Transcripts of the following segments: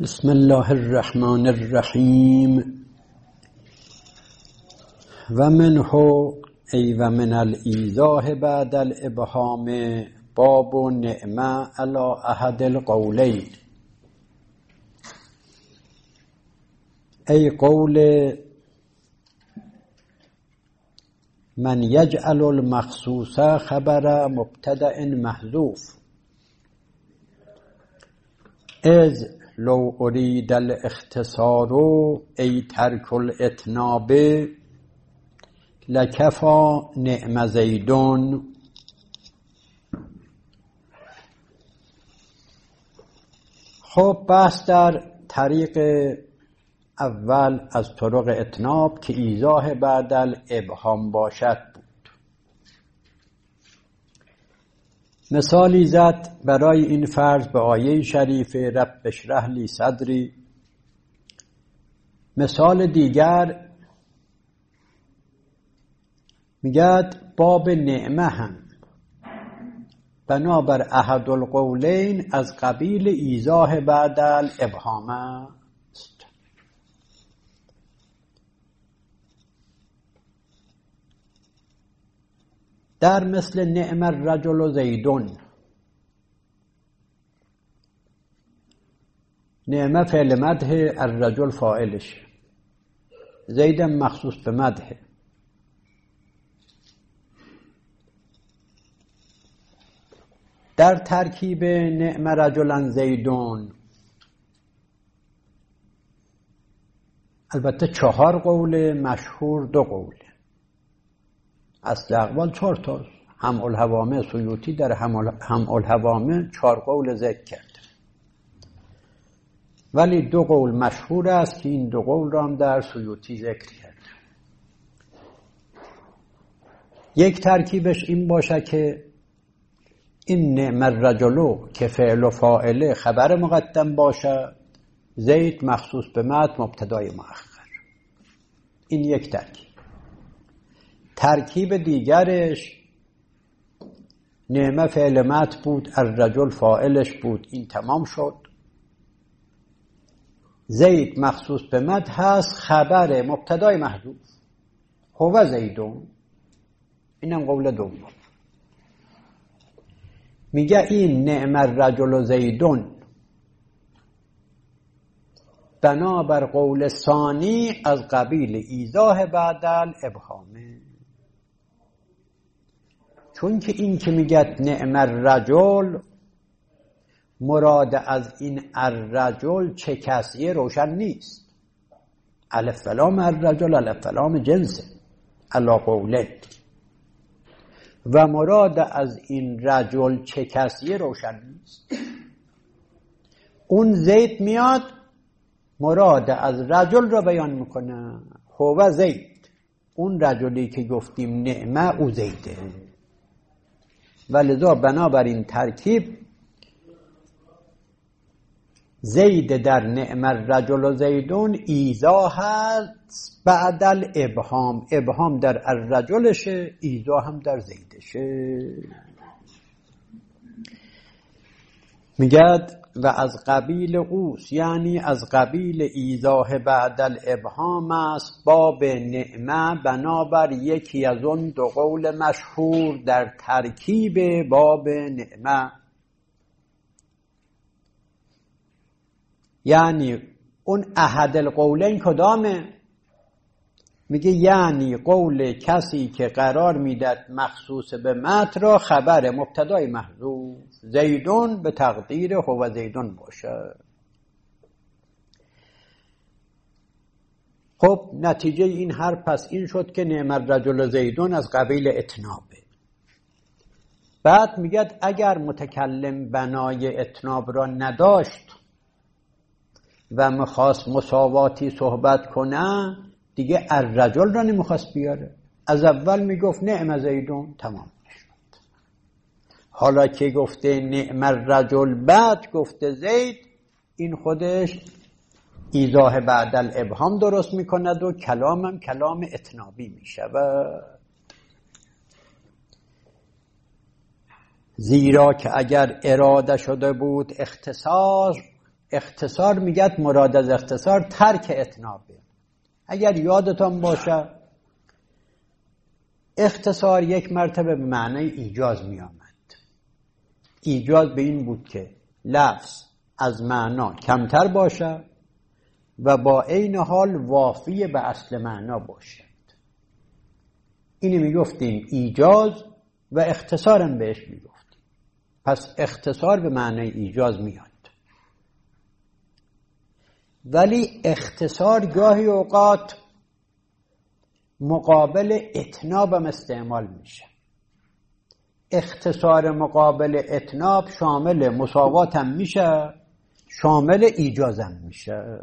بسم الله الرحمن الرحیم و منه ای و من الایضاح بعد الابهام باب نعمه علی احد القولین. ای قول من یجعل المخصوص خبر مبتدأ محذوف از لو ارید الاختصار ای ترک الاتناب لکفا نعم زیدون. خب بحث در طریق اول از طرق اتناب که ایضاح بعد الابهام باشد بود. مثالی زد برای این فرض به آیه شریفه رب اشرح لی صدری. مثال دیگر میگد باب نعمه هم بنابر احد القولین از قبیل ایضاح بعد الابهام است. در مثل نعم الرجل زیدون، نعمه فعل مدح، الرجل فاعلش، زید مخصوص به مدح. در ترکیب نعم رجلا زیدون البته 4 قول، مشهور 2 قول. اصل اقوال 4 تا. هم الهوامه سیوطی در هم الهوامه 4 قول ذکر کرد، ولی 2 قول مشهور است که این 2 قول را هم در سیوطی ذکر کرد. یک ترکیبش این باشه که این نعم الرجل که فعل و فاعله خبر مقدم باشد، زید مخصوص به مد مبتدای مؤخر. این یک ترکیب. ترکیب دیگرش نعمه فعل مد بود، الرجل فاعلش بود، این تمام شد. زید مخصوص به مد هست، خبر مبتدای محذوف هو زیدون. اینم قول دوم. میگه این نعم الرجل زیدون بنابر قول ثانی از قبیل ایضاح بعد الابهامه. چون که این که میگه نعم الرجل، مراد از این الرجل چه کسیه روشن نیست. الف لام الرجل الف لام جنسه علی قوله، و مراد از این رجل چه کسیه روشن نیست. اون زید میاد مراد از رجل را بیان میکنه، هو زید. اون رجلی که گفتیم نعمه او زیده، ولذا بنابراین ترکیب زید در نعم الرجل زیدون ایضاح هست بعد الابهام. ابهام در الرجلشه، ایضاح هم در زیدشه. میگد و از قبیل قوس، یعنی از قبیل ایضاح بعد الابهام است باب نعمه بنابر یکی از اون 2 قول مشهور در ترکیب باب نعمه. یعنی اون احد القولین کدامه؟ میگه یعنی قول کسی که قرار میداد مخصوص به متن را خبر مبتدای محذوف زیدون به تقدیر هو زیدون باشه. خب نتیجه این حرف پس این شد که نعم الرجل زیدون از قبیل اتنابه. بعد میگه اگر متکلم بنای اتناب را نداشت و میخواست مساواتی صحبت کنه، دیگه الرجل را نمیخواست بیاره. از اول میگفت نعم زیدون، تمام شد. حالا که گفته نعم الرجل بعد گفته زید، این خودش ایضاح بعد الابهام درست میکند و کلامم کلام اتنابی میشود. زیرا که اگر اراده شده بود اختصاص اختصار میگد مراد از اختصار ترک اتنابه. اگر یادتان باشه اختصار یک مرتبه به معنای ایجاز می آمد. ایجاز به این بود که لفظ از معنا کمتر باشه و با عین حال وافی به اصل معنا باشد. اینی می گفتیم ایجاز و اختصارم بهش می گفتیم. پس اختصار به معنای ایجاز میاد. ولی اختصار گاهی اوقات مقابل اتناب هم استعمال میشه. اختصار مقابل اتناب شامل مساوات هم میشه، شامل ایجاز هم میشه.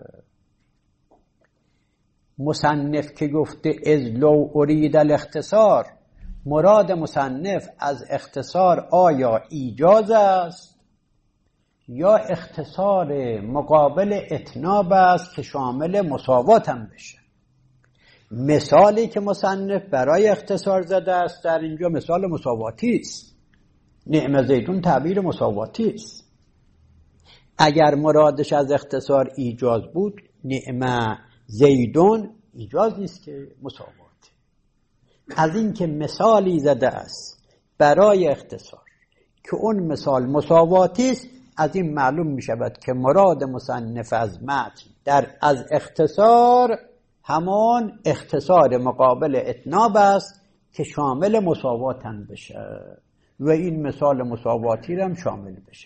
مصنف که گفته از لو ارید الاختصار، مراد مصنف از اختصار آیا ایجاز است یا اختصار مقابل اتناب است که شامل مساوات هم بشه. مثالی که مصنف برای اختصار زده است در اینجا مثال مساواتی است. نعم زیدون تعبیر مساواتی است. اگر مرادش از اختصار ایجاز بود، نعم زیدون ایجاز نیست که مساوات. از این که مثالی زده است برای اختصار که اون مثال مساواتی است، از این معلوم می شود که مراد مصنف از متن از اختصار همان اختصار مقابل اتناب است که شامل مساوات هم بشه و این مثال مساواتی هم شامل بشه.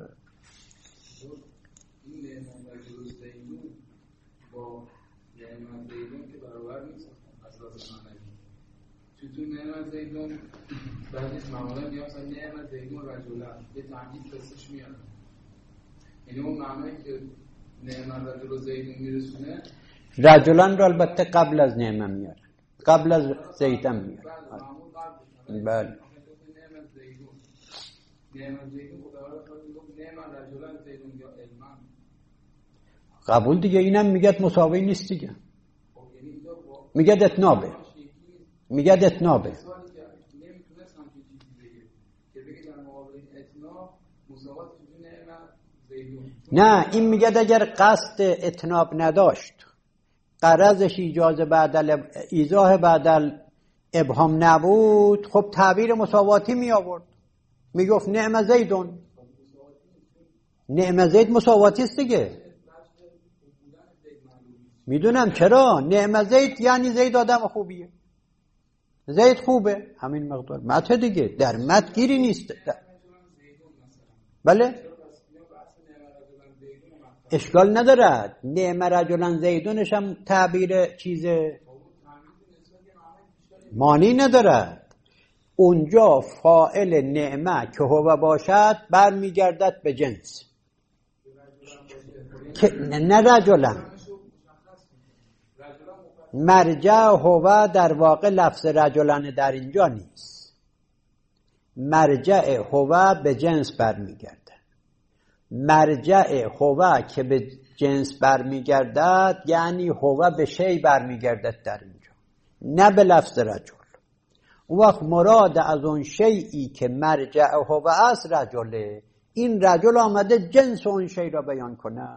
این نعمت زیدون با نعمت زیدون که برابر نیست از لحاظ معنوی. چون نعمت زیدون بعدش معمولا میاد مثلا نعمت زیدون رجلا یه تعمیل دستش میاد. یعنی اون معنایی که نعمت رجل زیدون میرسونه رجلان را البته قبل از نعمت میارن، قبل از زیدن میارن. بله. نعمت زیدون نعمت رجلان زیدون یا علمان قبول دیگه، اینم میگد مساوی نیست دیگه. میگد اتنابه. میگد اتنابه. نه، این میگد اگر قصد اتناب نداشت، غرضش ایضاح بعدل ابهام نبود، خب تعبیر مساواتی می آورد. می گفت نعم زیدون. نعم زید مساواتی است دیگه. میدونم چرا. نعم زید یعنی زید آدم خوبیه، زید خوبه، همین مقدار. مت دیگه، در مت گیری نیست. بله، اشکال ندارد. نعم رجلان زیدونش هم تعبیر چیزه، معنی ندارد. اونجا فاعل نعمه که هو باشد برمیگردد به جنس که نه رجلان. مرجع هو در واقع لفظ رجلان در اینجا نیست. مرجع هو به جنس برمیگردد. مرجع هو که به جنس برمیگردد یعنی هو به شی برمیگردد در اینجا، نه به لفظ رجل. اون وقت مراد از اون شیئی که مرجع هو است رجله. این رجل آمده جنس اون شی را بیان کنه.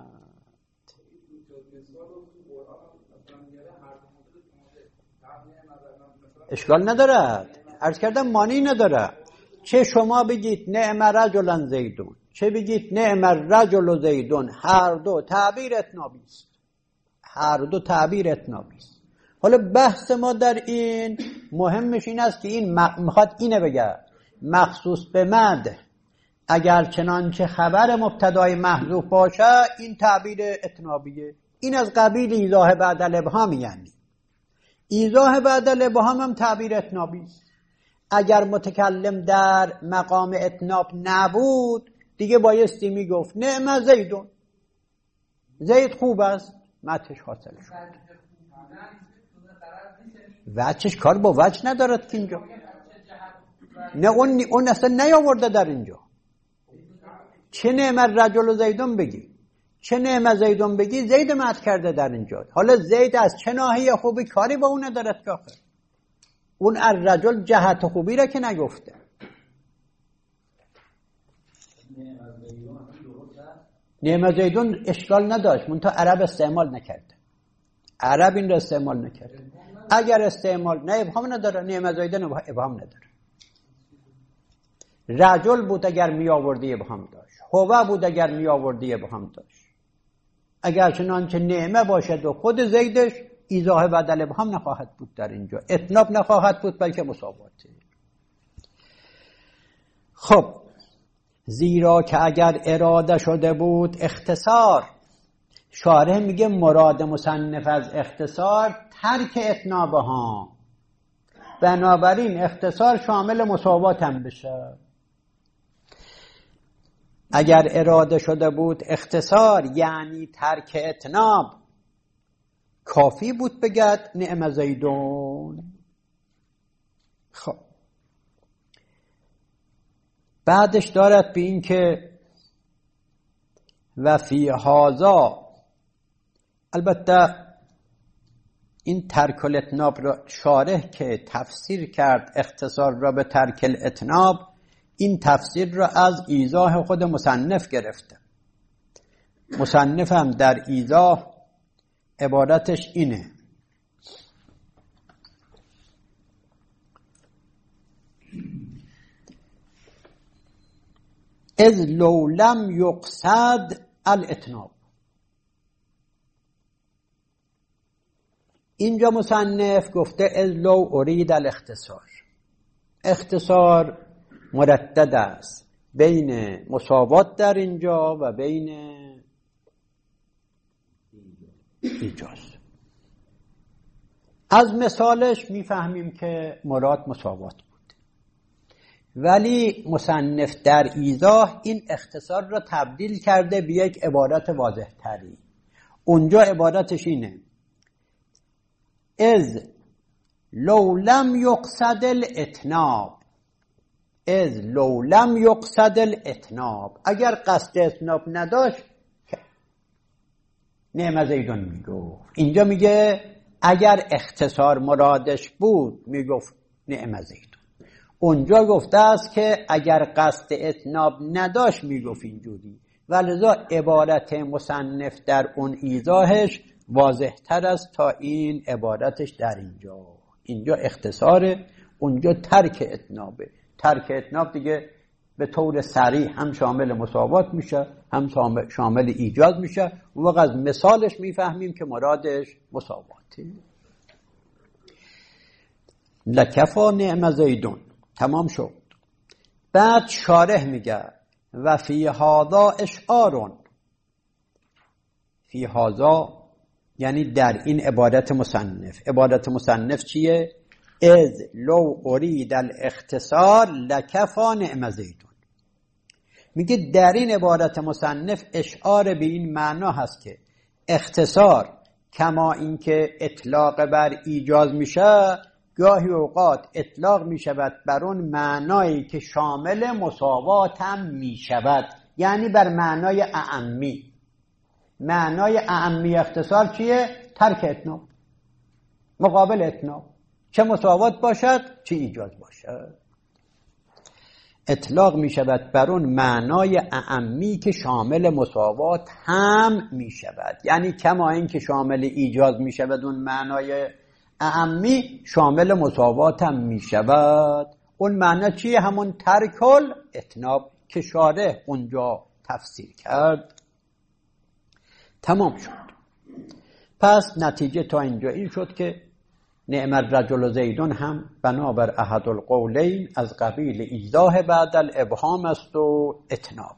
اشکال ندارد. عرض کردم معنی نداره. چه شما بگید نعم رجلا زیدون، چه بگید نعم رجل زیدون، هر دو تعبیر اتنابی است. هر دو تعبیر اتنابی است. حالا بحث ما در این مهمش این است که این میخواد اینه بگه مخصوص به مد اگر چنانچه خبر مبتدای محذوف باشه این تعبیر اتنابیه. این از قبیل ایضاح بعد الابهام. یعنی ایضاح بعد الابهام هم تعبیر اتنابی است. اگر متکلم در مقام اتناب نبود دیگه بایستی میگفت نعم زیدون، زید خوب است، متش حاصل شد. وجهش کار با وجه ندارد که اینجا. نه اون اصلا نیاورده در اینجا. چه نعم رجل زیدون بگی، چه نعم زیدون بگی، زید مت کرده در اینجا. حالا زید از چه ناحیه خوبی کاری با اون ندارد که آخر اون الرجل جهت خوبی را که نگفته. نعم زیدون اشکال نداشت، منتها عرب استعمال نکرده. عرب این را استعمال نکرده. اگر استعمال نه ابهام نداره، نعم زیدون ابهام نداره. رجل بود اگر می آوردی ابهام داشت، هو بود اگر می آوردی ابهام داشت. اگر چنانچه نعمه باشد و خود زیدش، ایضاح بدل ابهام نخواهد بود در اینجا، اتناب نخواهد بود بلکه مساواته. خب زیرا که اگر اراده شده بود اختصار، شارح میگه مراد مصنف از اختصار ترک اتنابه ها، بنابراین اختصار شامل مساوات هم بشه. اگر اراده شده بود اختصار یعنی ترک اتناب، کافی بود بگد نعم زیدون. خب بعدش دارد به این که و فی هذا، البته این ترک الاتناب را شارح که تفسیر کرد اختصار را به ترک الاتناب، این تفسیر را از ایضاح خود مصنف گرفته. مصنف هم در ایضاح عبارتش اینه: اذ لو لم یقصد الاتناب. اینجا مصنف گفته اذ لو ارید الاختصار. اختصار مردد است بین مساوات در اینجا و بین ایجاز. از مثالش میفهمیم که مراد مساوات بود، ولی مصنف در ایضاح این اختصار را تبدیل کرده به یک عبارت واضح تری. اونجا عبارتش اینه: اذ لو لم یقصد الاتناب. اذ لو لم یقصد الاتناب، اگر قصد اتناب نداشت نعم زیدون میگفت. اینجا میگه اگر اختصار مرادش بود میگفت نعم زیدون. اونجا گفته است که اگر قصد اتناب نداشت میگفت اینجوری، ولذا عبارت مصنف در اون ایضاحش واضح تر است تا این عبارتش در اینجا. اینجا اختصاره، اونجا ترک اتنابه. ترک اتناب دیگه به طور صریح هم شامل مساوات میشه هم شامل ایجاز میشه. اون وقت از مثالش میفهمیم که مرادش مساواته. لکفا نعم زیدون، تمام شد. بعد شارح میگه و فی هذا اشعارون. فی هذا یعنی در این عبارت مصنف. عبارت مصنف چیه؟ اذ لو ارید الاختصار لکفا نعم زیدون. میگه در این عبارت مصنف اشعار به این معنا هست که اختصار کما اینکه اطلاق بر ایجاز میشه، گاهی اوقات اطلاق میشود بر اون معنایی که شامل مساوات هم میشود، یعنی بر معنای اعمی. معنای اعمی اختصار چیه؟ ترک اتناب، مقابل اتناب، چه مساوات باشد چه ایجاز باشد. اطلاق می شود بر اون معنای اعمی که شامل مساوات هم می شود، یعنی کما این که شامل ایجاز می شود اون معنای اعمی شامل مساوات هم می شود. اون معنی چیه؟ همون ترکل اتناب که شارح اونجا تفسیر کرد. تمام شد. پس نتیجه تا اینجا این شد که نعم الرجل زیدون هم بنابر احد القولین از قبیل ایضاح بعد الابهام است و اتناب.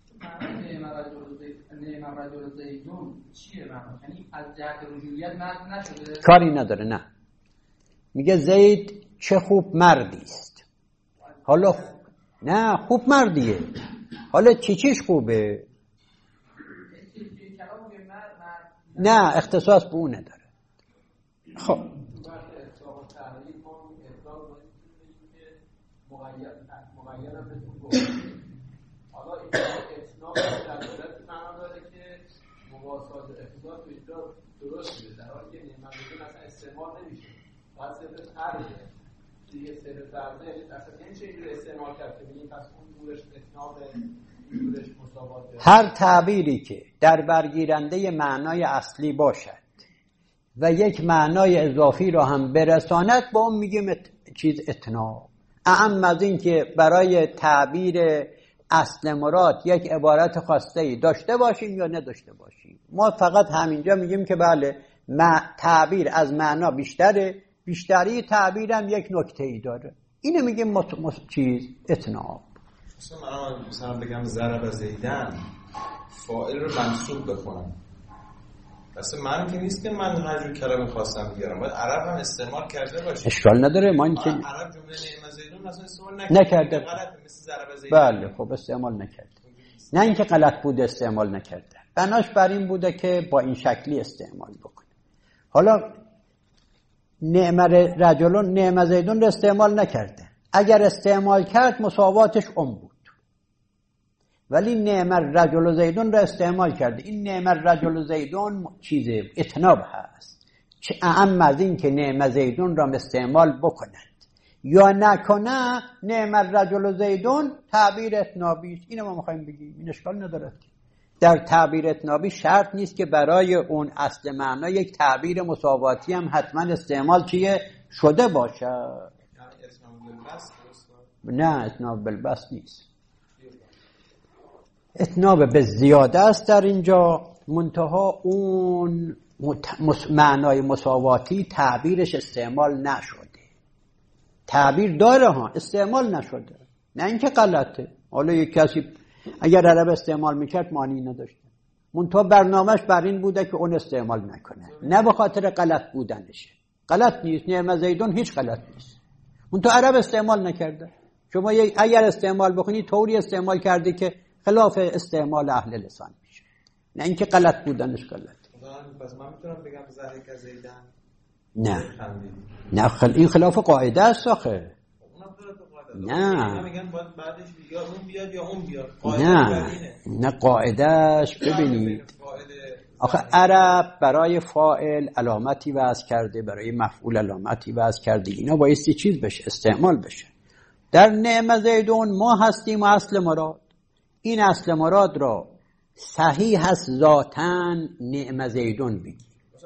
نعم الرجل زیدون چیه معنی؟ یعنی از جهت رجوعیت معنی نشده؟ کاری نداره، نه. میگه زید چه خوب مردی است. حالا نه خوب مردیه، حالا چیش خوبه؟ نه اختصاص به اون نداره. خب حالا این اتناب در دولت معنا داره که مواسات اختصاص به اینجا درست شده، در حالی که نعمت بدون اصلا استعمال نمیشه، باید صرف عرضه دیگه. صرف عرضه اصلا نمیشه اینجور استعمال کرد که بگیم پس اون دورش اتناب هر تعبیری که در برگیرنده معنای اصلی باشد و یک معنای اضافی را هم برساند با اون میگیم اتناب. اعم از این که برای تعبیر اصل مراد یک عبارت خاصه‌ای داشته باشیم یا نداشته باشیم. ما فقط همینجا میگیم که بله تعبیر از معنا بیشتره، بیشتری تعبیرم یک نکته‌ای داره. اینو میگیم اتناب. مثلا بگم ضرب زیدن فاعل رو منصوب بخونم، اصلا من که نیست که من هر جور کلمه خواستم بیارم، باید عرب هم استعمال کرده باشه. اشکال نداره، ما اینکه عرب جمله نعم زیدون مثلا استعمال نکرده. غلطه مثل ضرب زیدن. بله خب استعمال نکرده، نه اینکه غلط بوده استعمال نکرده، بناش بر این بوده که با این شکلی استعمال بکنه. حالا نعم رجلون نعم زیدون رو استعمال نکرده، اگر استعمال کرد مساواتش بود، ولی نعم رجل زیدون را استعمال کرده. این نعم رجل زیدون چیزه اتناب هست، چه اعم از این که نعم زیدون را استعمال بکند یا نکنه. نعم رجل زیدون تعبیر اتنابی، اینو ما میخوایم بگیم، این اشکال نداره. در تعبیر اتنابی شرط نیست که برای اون اصل معنا یک تعبیر مساواتی هم حتما استعمال شده باشه. نه اتناب بالبس نیست، اتناب به زیاده است در اینجا، منتها اون معنای مساواتی تعبیرش استعمال نشده. تعبیر داره ها، استعمال نشده، نه اینکه غلطه. حالا یک کسی اگر عرب استعمال میکرد معنی نداشته، منتها برنامهش بر این بوده که اون استعمال نکنه، نه به خاطر غلط بودنش. غلط نیست، نعم زیدون هیچ غلط نیست، منتها عرب استعمال نکرده. شما اگر استعمال بکنی طوری استعمال کرده که خلاف استعمال اهل لسان میشه، نه اینکه غلط بودنش غلط. پس من میتونم بگم ضحک زیدن؟ نه این خلاف قاعده است آخه. نه میگن باید بعدش یا اون بیاد یا اون بیاد. نه قاعدهش ببینید آخه عرب برای فاعل علامتی وضع کرده، برای مفعول علامتی وضع کرده، اینا بایستی چیز بشه، استعمال بشه. در نعم زیدون ما هستیم اصل مراد، این اصل مراد را صحیح هست ذاتاً نعم زیدون بگی،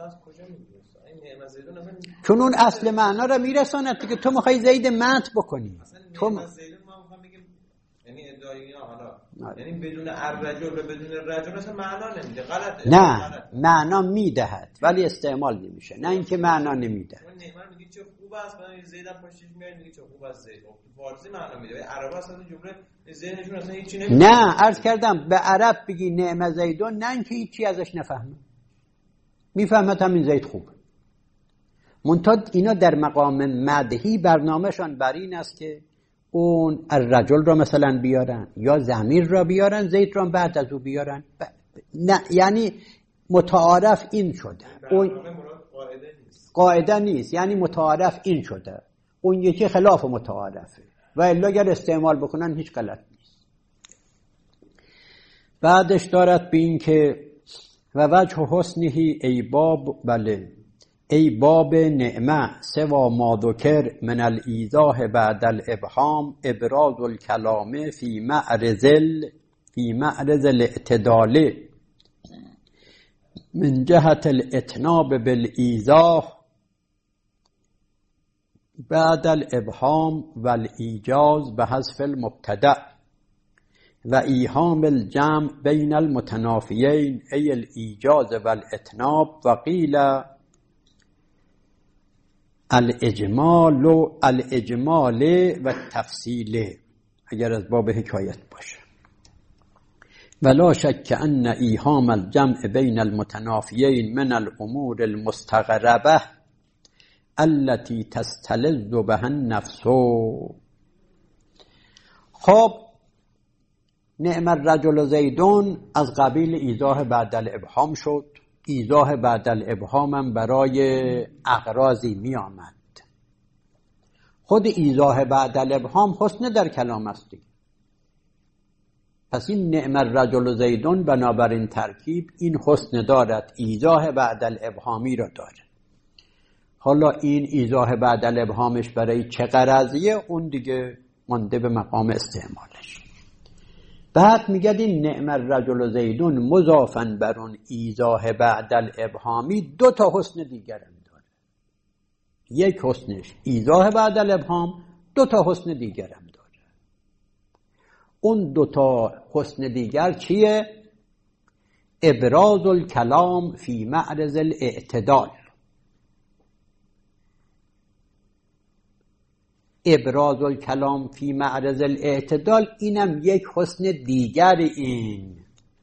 چون اون اصل معنا را میرساند که تو میخوای زید مت بکنی. تو نعم زیدون ما میخوام بگیم یعنی ادعای حالا یعنی بدون الرجل و بدون الرجل اصلا معنا نمیده، غلطه. نه معنا میدهد ولی استعمال نمیشه، نه اینکه معنا نمیده. اون نعمت میگی چه خوب است، من زیدم پشتش میاد میگی چه خوب است زید، فارسی معنا میده، ولی عربا اصلا جمله ذهنشون اصلا هیچی نمیده. نه عرض کردم به عرب بگی نعم زیدون، نه اینکه هیچی ازش نفهمه، میفهمه همین زید خوبه. منتها اینا در مقام مدحی برنامهشان بر این است که اون الرجل را مثلا بیارن یا ضمیر را بیارن، زید را بعد از او بیارن. نه یعنی متعارف این شده، اون قاعده نیست، یعنی متعارف این شده، اون یکی خلاف متعارفه و الا اگر استعمال بکنن هیچ غلط نیست. بعدش دارد به این که و وجه حسنهی ای باب، بله ای باب نعمه سوا ما ذکر من الایضاح بعد الابهام ابراز الکلام فی معرض الاعتدال من جهت الاتناب بالایضاح بعد الابهام والایجاز بحذف المبتدأ و ایهام الجمع بین المتنافیین ای الایجاز والاتناب و قیل الاجمال و تفصیل، اگر از باب حکایت باشه. ولا شک ان ایهام الجمع بین المتنافیین من الامور المستغربه التي تستلذ بها النفس. خب نعم الرجل زیدون از قبیل ایضاح بعد الابهام شد. ایضاح بعد الابهام هم برای اغراضی می آمد. خود ایضاح بعد الابهام حسن در کلام است. پس این نعم الرجل زیدون بنابراین ترکیب این حسن دارد، ایضاح بعد الابهامی را دارد. حالا این ایضاح بعد الابهامش برای چه غرضیه اون دیگه مانده به مقام استعمالش. بعد میگه این نعم الرجل زیدون مضافن بر اون ایضاح بعد الابهامی 2 تا حسن دیگرم داره. یک حسنش ایضاح بعد الابهام، 2 تا حسن دیگرم داره. اون 2 تا حسن دیگر چیه؟ ابراز الکلام فی معرض الاعتدال. ابراز الکلام فی معرض الاعتدال اینم یک حسن دیگر این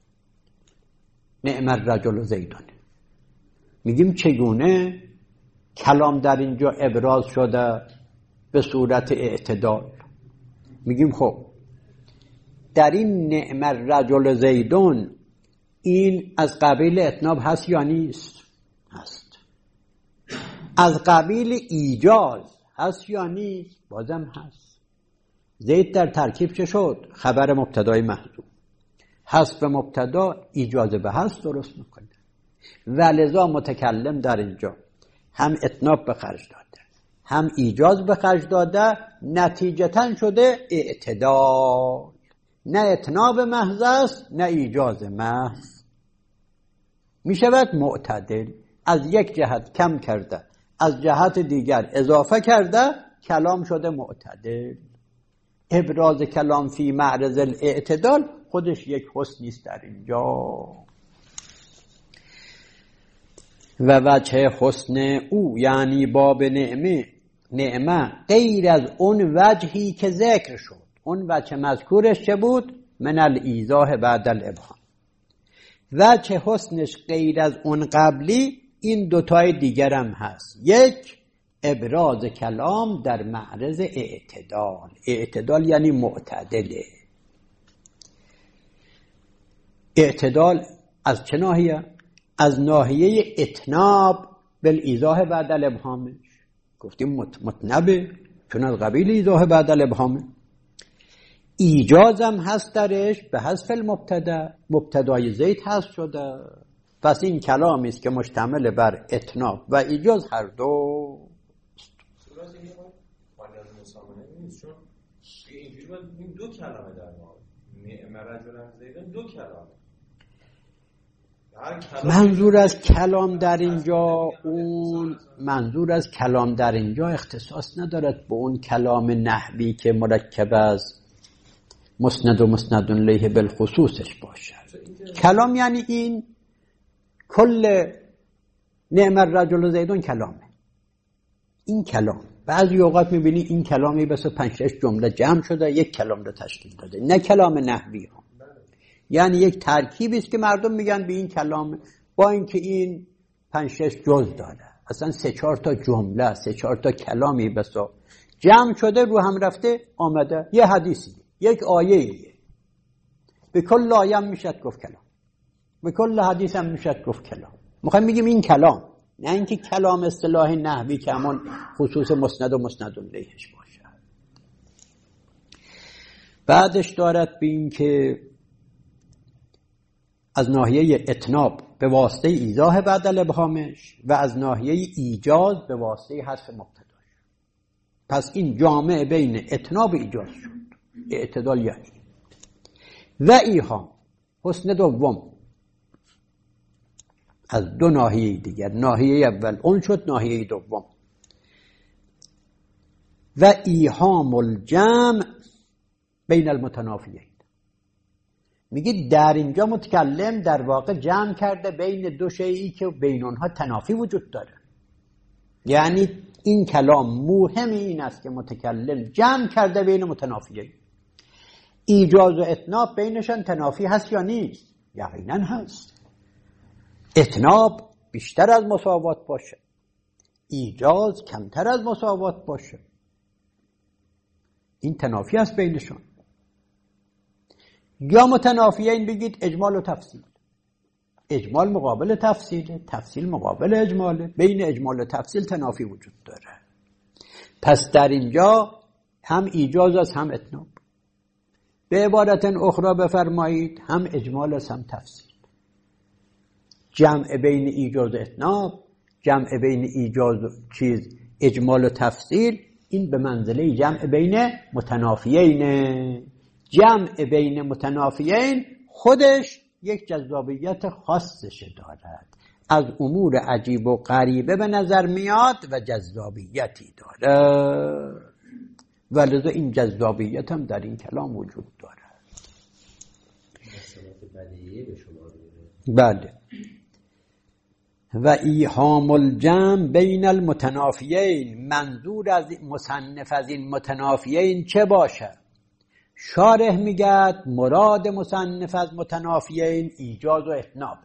نعم الرجل زیدون. میگیم چگونه کلام در اینجا ابراز شده به صورت اعتدال؟ میگیم خب در این نعم الرجل زیدون این از قبیل اتناب هست یا نیست؟ هست. از قبیل ایجاز هست یا نیست؟ بازم هست. زید در ترکیب چه شد؟ خبر مبتدای محذوف. حذف مبتدا ایجاز به هست درست میکنه و لذا متکلم در اینجا هم اتناب به خرج داده هم ایجاز به خرج داده، نتیجتاً شده اعتدال. نه اتناب محض است نه ایجاز محض، میشود معتدل. از یک جهت کم کرده از جهت دیگر اضافه کرده، کلام شده معتدل. ابراز کلام فی معرض الاعتدال خودش یک حسنی است در اینجا. و وجه حسن او یعنی باب نعمه غیر از اون وجهی که ذکر شد. اون وجه مذکورش چه بود؟ من الایضاح بعد الابهام. وجه حسنش غیر از اون قبلی این 2 تای دیگر هم هست. یک ابراز کلام در معرض اعتدال. اعتدال یعنی معتدله. اعتدال از چه ناحیه؟ از ناحیه اتناب بالایضاح بعد الابهامش. گفتیم متنبه چون از قبیل ایضاح بعد الابهامه. ایجازم هست درش به حذف المبتدا، مبتدای زید حذف شده. پس این کلامی است که مشتمل بر اتناب و ایجاز هر دو. چون اینجوری باید این 2 کلمه در واقع نعم رجل زیدون 2 کلمه. منظور از کلام در اینجا در اینجا اختصاص ندارد به اون کلام نحوی که مرکب از مسند و مسند الیه بالخصوصش باشه. کلام یعنی این کل نعم الرجل زیدون کلامه. این کلام بعضی اوقات میبینی این کلامی بس 5-6 جمله جمع شده یک کلام رو تشکیل داده، نه کلام نحوی ها. یعنی یک ترکیبی است که مردم میگن به این کلام، با اینکه این 5-6 جز داره، اصلا 3-4 تا جمله 3-4 تا کلامی بس جمع شده رو هم رفته آمده یه حدیثی یک آیه‌ایه. به کل آیه هم میشد گفت کلام، به کل حدیث هم میشد گفت کلام. میخوایم بگیم این کلام، نه اینکه کلام اصطلاح نحوی که همون خصوص مسند و مسند الیهش باشه. بعدش دارد به این که از ناحیه اتناب به واسطه ایضاح بعد الابهامش و از ناحیه ایجاز به واسطه حذف مبتداش. پس این جامع بین اتناب و ایجاز شد. اعتدال یعنی و ایهام حسن دوم از 2 ناحیه دیگر. ناحیه اول اون شد، ناحیه دوم و ایهام الجمع بین المتنافیین. میگه در اینجا متکلم در واقع جمع کرده بین 2 شیئی که بین اونها تنافی وجود داره. یعنی این کلام مهم این است که متکلم جمع کرده بین متنافیین. ایجاز و اتناب بینشان تنافی هست یا نیست؟ یقینا هست. اتناب بیشتر از مساوات باشه، ایجاز کمتر از مساوات باشه. این تنافی هست بینشان. یا متنافیین بگید اجمال و تفصیل. اجمال مقابل تفصیل، تفصیل مقابل اجماله. بین اجمال و تفصیل تنافی وجود داره. پس در اینجا هم ایجاز است هم اتناب. به عبارت اخرى بفرمایید هم اجمال است هم تفصیل. جمع بین ایجاز و اتناب، جمع بین ایجاز اجمال و تفصیل، این به منزله جمع بین متنافیینه. جمع بین متنافیین خودش یک جذابیت خاصش دارد، از امور عجیب و غریبه به نظر میاد و جذابیتی داره، ولذا این جذابیت هم در این کلام وجود دارد. بله. و ایهام الجمع بین المتنافیین، منظور از مصنف از این متنافیین چه باشه؟ شارح میگه مراد مصنف از متنافیین ایجاز و اتنابه،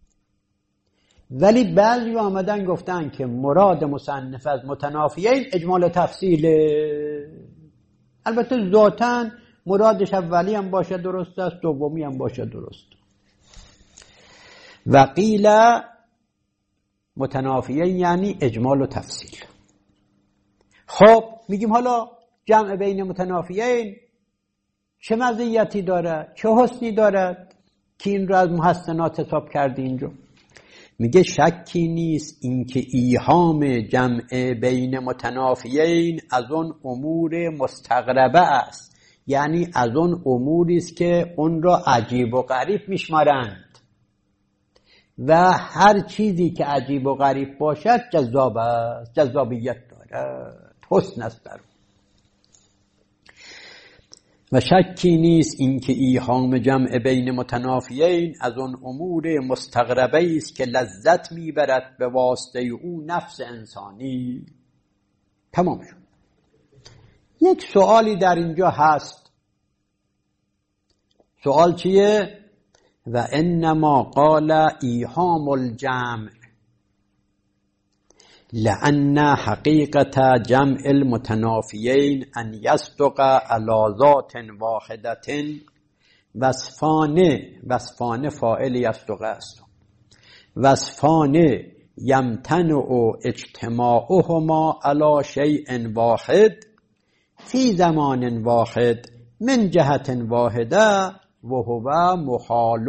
ولی بعضی آمدن گفتن که مراد مصنف از متنافیین اجمال و تفصیله. البته ذاتاً مرادش اولی هم باشه درست است، دومی هم باشه درست. و قیل متنافیین یعنی اجمال و تفصیل. خب میگیم حالا جمع بین متنافیین چه مزیتی داره، چه حسنی دارد که این رو از محسنات حساب کردی اینجا؟ میگه شکی نیست اینکه ایهام جمع بین متنافیین از اون امور مستغربه است، یعنی از اون اموری است که اون را عجیب و غریب میشمارند و هر چیزی که عجیب و غریب باشد جذاب است، جذابیت دارد، حسن است در. و شکی نیست اینکه ایهام جمع بین متنافیین از اون امور مستغربه است که لذت میبرد به واسطه او نفس انسانی. تمام شد. یک سوالی در اینجا هست. سوال چیه؟ و انما قال ایهام الجمع لأن حقیقت جمع المتنافیین ان یصدق علی ذات واحدة وصفان فاعل یصدق است، وصفان یمتنع اجتماعهما علی شیء واحد فی زمان واحد من جهت واحده و هو محال.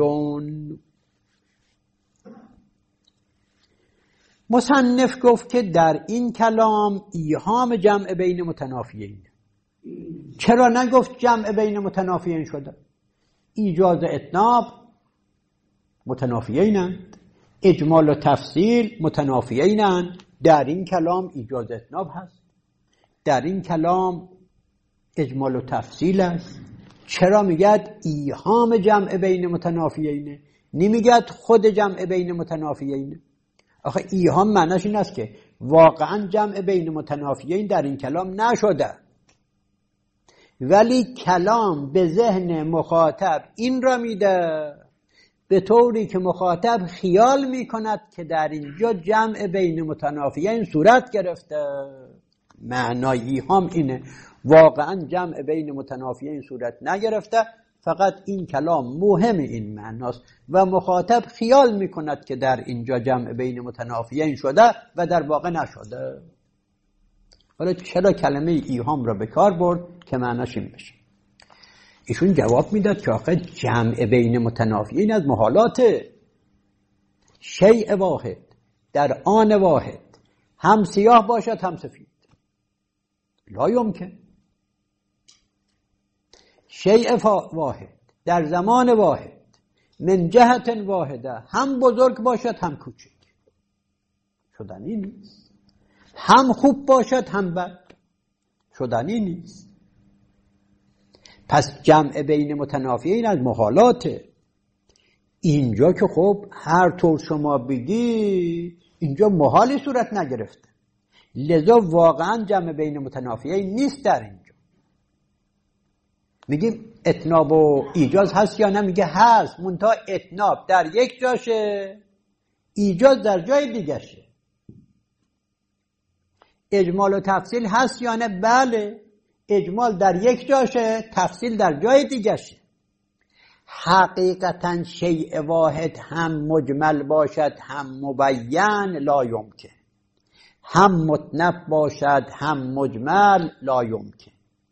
مصنف گفت که در این کلام ایهام جمع بین متنافیین. چرا نگفت جمع بین متنافیین شده؟ ایجاز اتناب متنافیینند، اجمال و تفصیل متنافیینند. در این کلام ایجاز اتناب هست، در این کلام اجمال و تفصیل است. چرا میگد ایهام جمع بین متنافیینه، نمیگد خود جمع بین متنافیینه؟ آخه ایهام معناش این است که واقعا جمع بین متنافیین در این کلام نشده، ولی کلام به ذهن مخاطب این را میده به طوری که مخاطب خیال میکند که در اینجا جمع بین متنافیین صورت گرفته. معنای ایهام اینه، واقعا جمع بین متنافیین صورت نگرفته، فقط این کلام مهم این معناست و مخاطب خیال میکند که در اینجا جمع بین متنافیین شده و در واقع نشده. حالا چرا کلمه ایهام را به کار برد که معناش این بشه؟ ایشون جواب میداد که آخه جمع بین متنافیین از محالاته. شیء واحد در آن واحد هم سیاه باشد هم سفید، لا یمکن. شیء واحد در زمان واحد من جهت واحده هم بزرگ باشد هم کوچک، شدنی نیست. هم خوب باشد هم بد، شدنی نیست. پس جمع بین متنافیین از محالاته. اینجا که خب هر طور شما بگی اینجا محالی صورت نگرفته، لذا واقعا جمع بین متنافیین نیست. در اینجا میگیم اتناب و ایجاز هست یا نه؟ میگه هست، منتها اتناب در یک جاشه، ایجاز در جای دیگه شه. اجمال و تفصیل هست یا نه؟ بله، اجمال در یک جاشه، تفصیل در جای دیگه شه. حقیقتا شیء واحد هم مجمل باشد هم مبین لا یمکن، هم متنب باشد هم مجمل لا یمکن.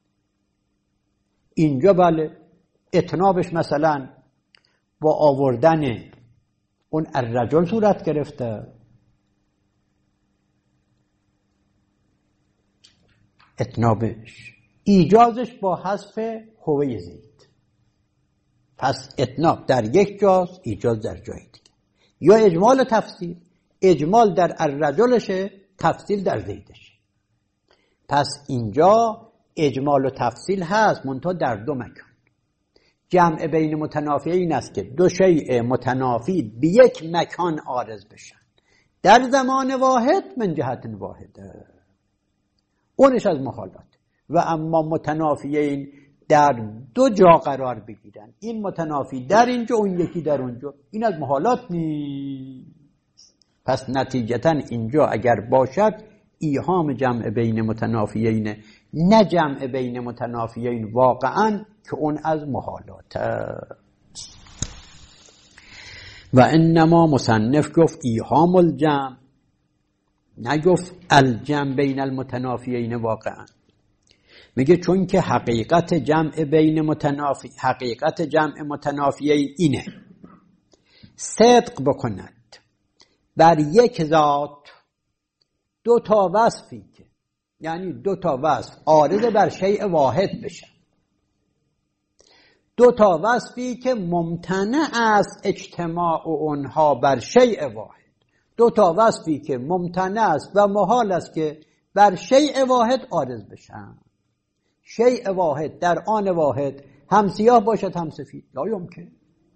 اینجا بله اتنابش مثلا با آوردن اون الرجل صورت گرفته، اتنابش. ایجازش با حذف هوه زید. پس اتناب در یک جاست، ایجاز در جای دیگه. یا اجمال و تفصیل، اجمال در الرجلشه، تفصیل در زیدشه. پس اینجا اجمال و تفصیل هست، منتها در دو مکان. جمع بین متنافی این است که دو شیء متنافی به یک مکان عارض بشن در زمان واحد من جهت واحده، اونش از محالات. و اما متنافیین در دو جا قرار بگیرن، این متنافی در اینجا اون یکی در اونجا، این از محالات نیست. پس نتیجتا اینجا اگر باشد ایهام جمع بین متنافیین، نه جمع بین متنافیین واقعا، که اون از محالات. و انما مصنف گفت ایهام الجمع، نگفت الجمع بین المتنافیین واقعا. میگه چون که حقیقت جمع بین متنافیین اینه صدق بکند بر یک ذات دو تا وصفی، که یعنی دو تا وصف عارض بر شیء واحد بشن، دو تا وصفی که ممتنع است اجتماع اونها بر شیء واحد، دو تا وصفی که ممتنع است و محال است که بر شیء واحد عارض بشن. شیء واحد در آن واحد هم سیاه باشد هم سفید، لا یمکن.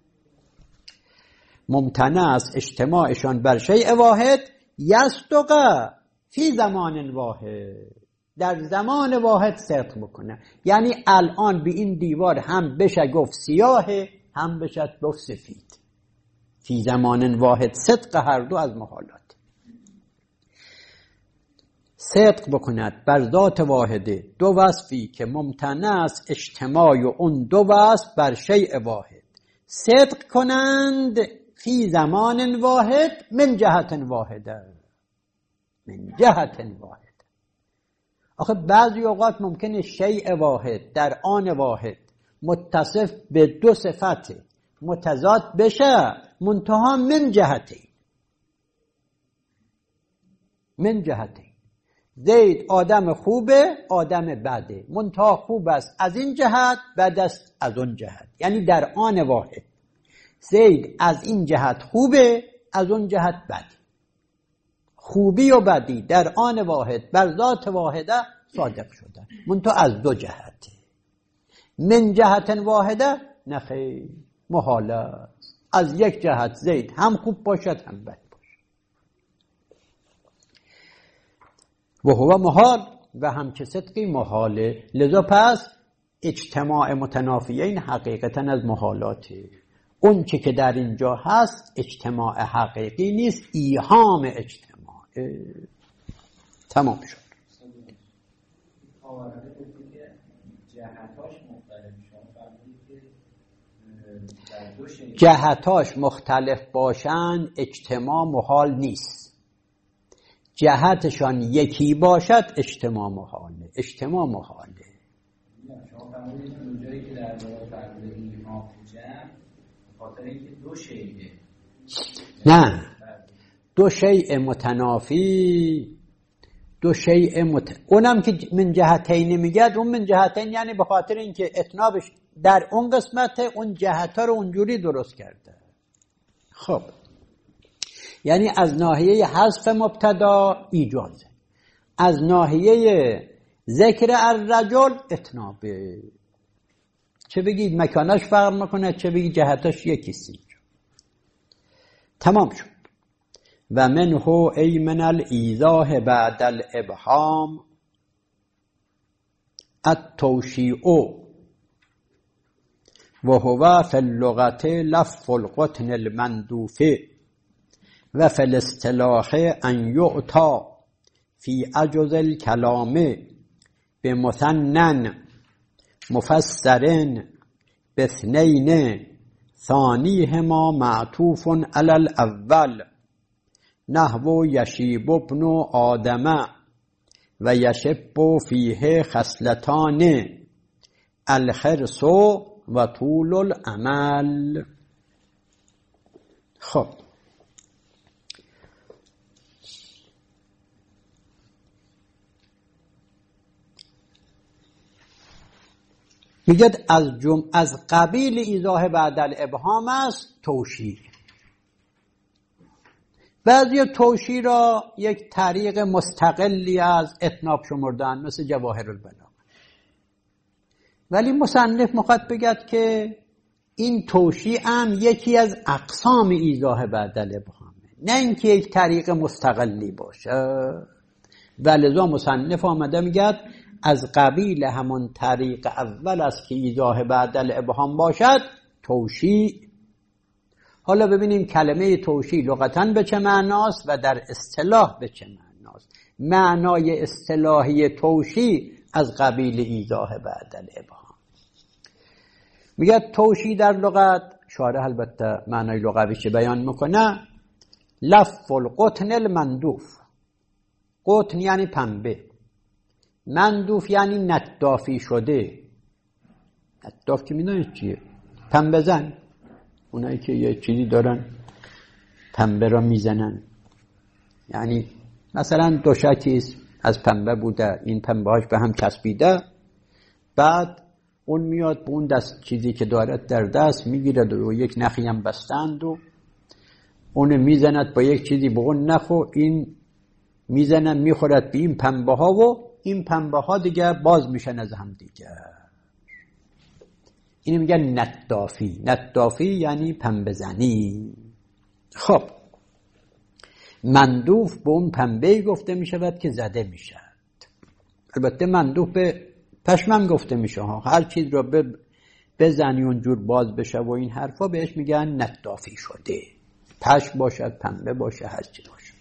ممتنع است اجتماعشان بر شیء واحد، یصدق فی زمان واحد، در زمان واحد صدق بکنه. یعنی الان به این دیوار هم بشه گفت سیاهه، هم بشه گفت سفید. فی زمان واحد صدق هر دو از محالات. صدق بکند بر ذات واحده دو وصفی که ممتنع است اجتماع اون دو وصف بر شیء واحد، صدق کنند فی زمان واحد من جهت واحده، من جهت واحد. آخه بعضی اوقات ممکنه شیء واحد در آن واحد متصف به دو صفت متضاد بشه، منتها من جهتی، من جهتی. زید آدم خوبه، آدم بده، منتها خوب است از این جهت، بد است از اون جهت. یعنی در آن واحد زید از این جهت خوبه، از اون جهت بده. خوبی و بدی در آن واحد بر ذات واحده صادق شده، منتها از دو جهت. من جهت واحده نخیر، محاله. از یک جهت زید هم خوب باشد هم بد باشد. و هو محال، و هم که صدقی محاله. لذا پس اجتماع متنافیین حقیقتا از محالاته. اون چی که در اینجا هست اجتماع حقیقی نیست، ایهام اجتماع. تمام شد. جهتاش مختلف باشن اجتماع محال نیست. جهتشان یکی باشد اجتماع محاله. اجتماع محاله. شما فرمودید اونجایی که در واقع فرض ایهام جمع خاطر اینکه دو شیء، نه، دو شیء متنافی، دو شیء اونم که من جهتین میگد، اون من جهتین یعنی به خاطر اینکه اتنابش در اون قسمت اون جهتا رو اونجوری درست کرده. خب یعنی از ناحیه حذف مبتدا ایجازه، از ناحیه ذکر الرجل اتنابه. چه بگید مکانش فرق میکنه، چه بگید جهتاش یکیست. تمام شد. و منه ای من الایضاح بعد الابهام التوشیع و هو فی اللغت لف القطن المندوف و فی الاصطلاح ان یعطا فی عجز الکلام بمثنن مفسر باثنین ثانیهما معطوف علی الاول نحو یشیب ابن آدم و یشب فیه خصلتان الخرس و طول العمل. خب میگه از قبیل ایضاح بعد الابهام است توشی. بعضی توشی را یک طریق مستقلی از اتناب شمردن، مثل جواهر البلاغه. ولی مصنف میخواد بگد که این توشی هم یکی از اقسام ایضاح بعد الابهامه، نه اینکه یک طریق مستقلی باشه. ولذا مصنف آمده میگه از قبیل همون طریق اول است که ایضاح بعد الابهام باشد توشی. حالا ببینیم کلمه توشی لغتاً به چه معناست و در اصطلاح به چه معناست. معنای اصطلاحی توشی از قبیل ایضاح بعد الابهام. میگه توشی در لغت، شارح البته معنای لغویش بیان میکنه، لف القطن المندوف. قطن یعنی پنبه، مندوف یعنی ندافی شده. نداف که میدونید چیه؟ پنبه زن، اونایی که یه چیزی دارن پنبه را میزنن. یعنی مثلا دوشکی از پنبه بوده، این پنبه هاش به هم چسبیده، بعد اون میاد به اون دست چیزی که دارد در دست میگیرد و یک نخی هم بستند و اون میزند با یک چیزی به اون نخ و این میزنن میخورد به این پنبه ها و این پنبه ها دیگه باز میشن از هم دیگه. اینو میگن ندافی. ندافی یعنی پنبه زنی. خب مندوف به اون پنبه گفته میشود که زده میشد. البته مندوف به پشمم گفته میشه ها، هر چیز رو بزنی اونجور باز بشه و این حرفا بهش میگن ندافی شده. پشم باشد، پنبه باشه، هر چی باشه.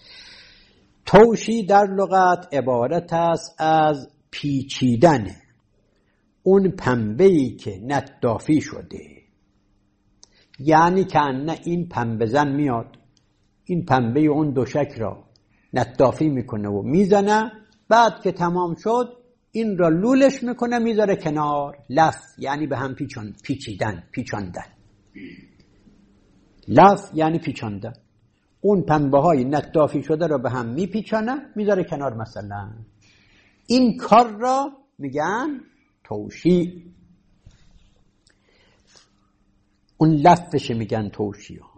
توشی در لغت عبارت است از پیچیدن اون پنبه‌ای که ندافی شده. یعنی که نه این پنبه زن میاد این پنبه اون دوشک را ندافی میکنه و میزنه، بعد که تمام شد این را لولش میکنه میذاره کنار. لف یعنی به هم پیچیدن، پیچاندن. لف یعنی پیچاندن. اون پنبه های ندافی شده را به هم میپیچانه میذاره کنار مثلا. این کار را میگن توشی. اون لفش میگن توشی ها.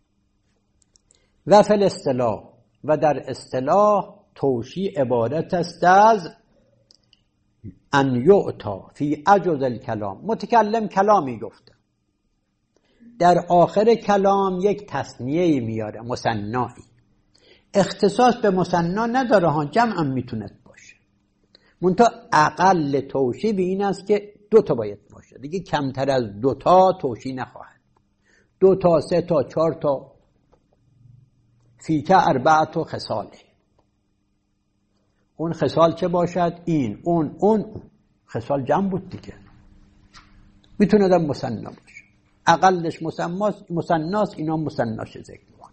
و فی الاصطلاح، و در اصطلاح توشی عبارت است از ان یعطا فی عجز الکلام. متکلم کلامی گفته، در آخر کلام یک تثنیه میاره، مثنایی. اختصاص به مثنا نداره ها، جمع هم میتونه باشه. منتها اقل توشی به این است که 2 تا باید باشه، دیگه کمتر از 2 تا توشی نخواهد. 2 تا 3 تا 4 تا. فیک 4 خصاله. اون خصال چه باشد؟ این اون خصال جمع بود دیگه، میتونه در مثنا باشه. اقلش مثناست، اینا مثناش ذکر میکنن.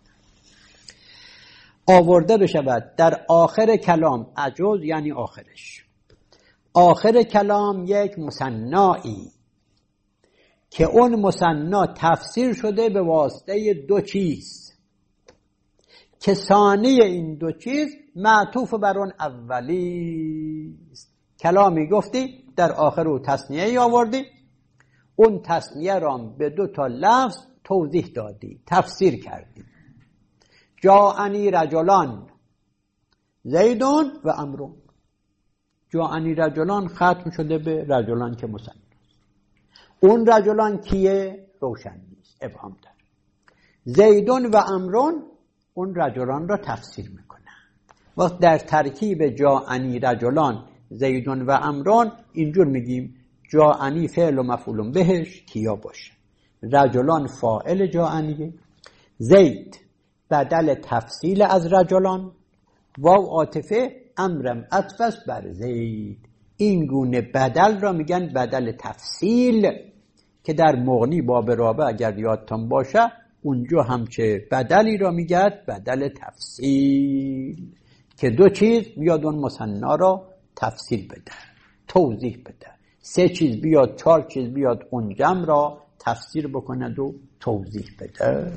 آورده بشود در آخر کلام. عجز یعنی آخرش. آخر کلام یک مثنایی که اون مثنا تفسیر شده به واسطه 2 چیز که ثانی این 2 چیز معطوف بر اون اولی است. کلامی گفتی در آخر او تثنیه آوردی، اون تثنیه را به 2 تا لفظ توضیح دادی، تفسیر کردی. جاءنی رجلان زیدون و عمرو. جاءنی رجلان ختم شده به رجلان که مثنا. اون رجلان کیه؟ روشن نیست، ابهام داره. زیدون و عمرون اون رجلان را تفسیر میکنن. وقت در ترکیب جاءنی رجلان زیدون و عمرون اینجور میگیم جاءنی فعل و مفعول بهش کیا باشه. رجلان فاعل جاءنیه، زید بدل تفصیل از رجلان، واو عاطفه، امرم عطف بر زید. این گونه بدل را میگن بدل تفصیل که در مغنی باب رابع اگر یادتان باشه اونجا همچه بدلی را میگد بدل تفصیل که 2 چیز بیاد اون مثنا را تفصیل بده، توضیح بده. 3 چیز بیاد، 4 چیز بیاد اون جمع را تفسیر بکند و توضیح بده.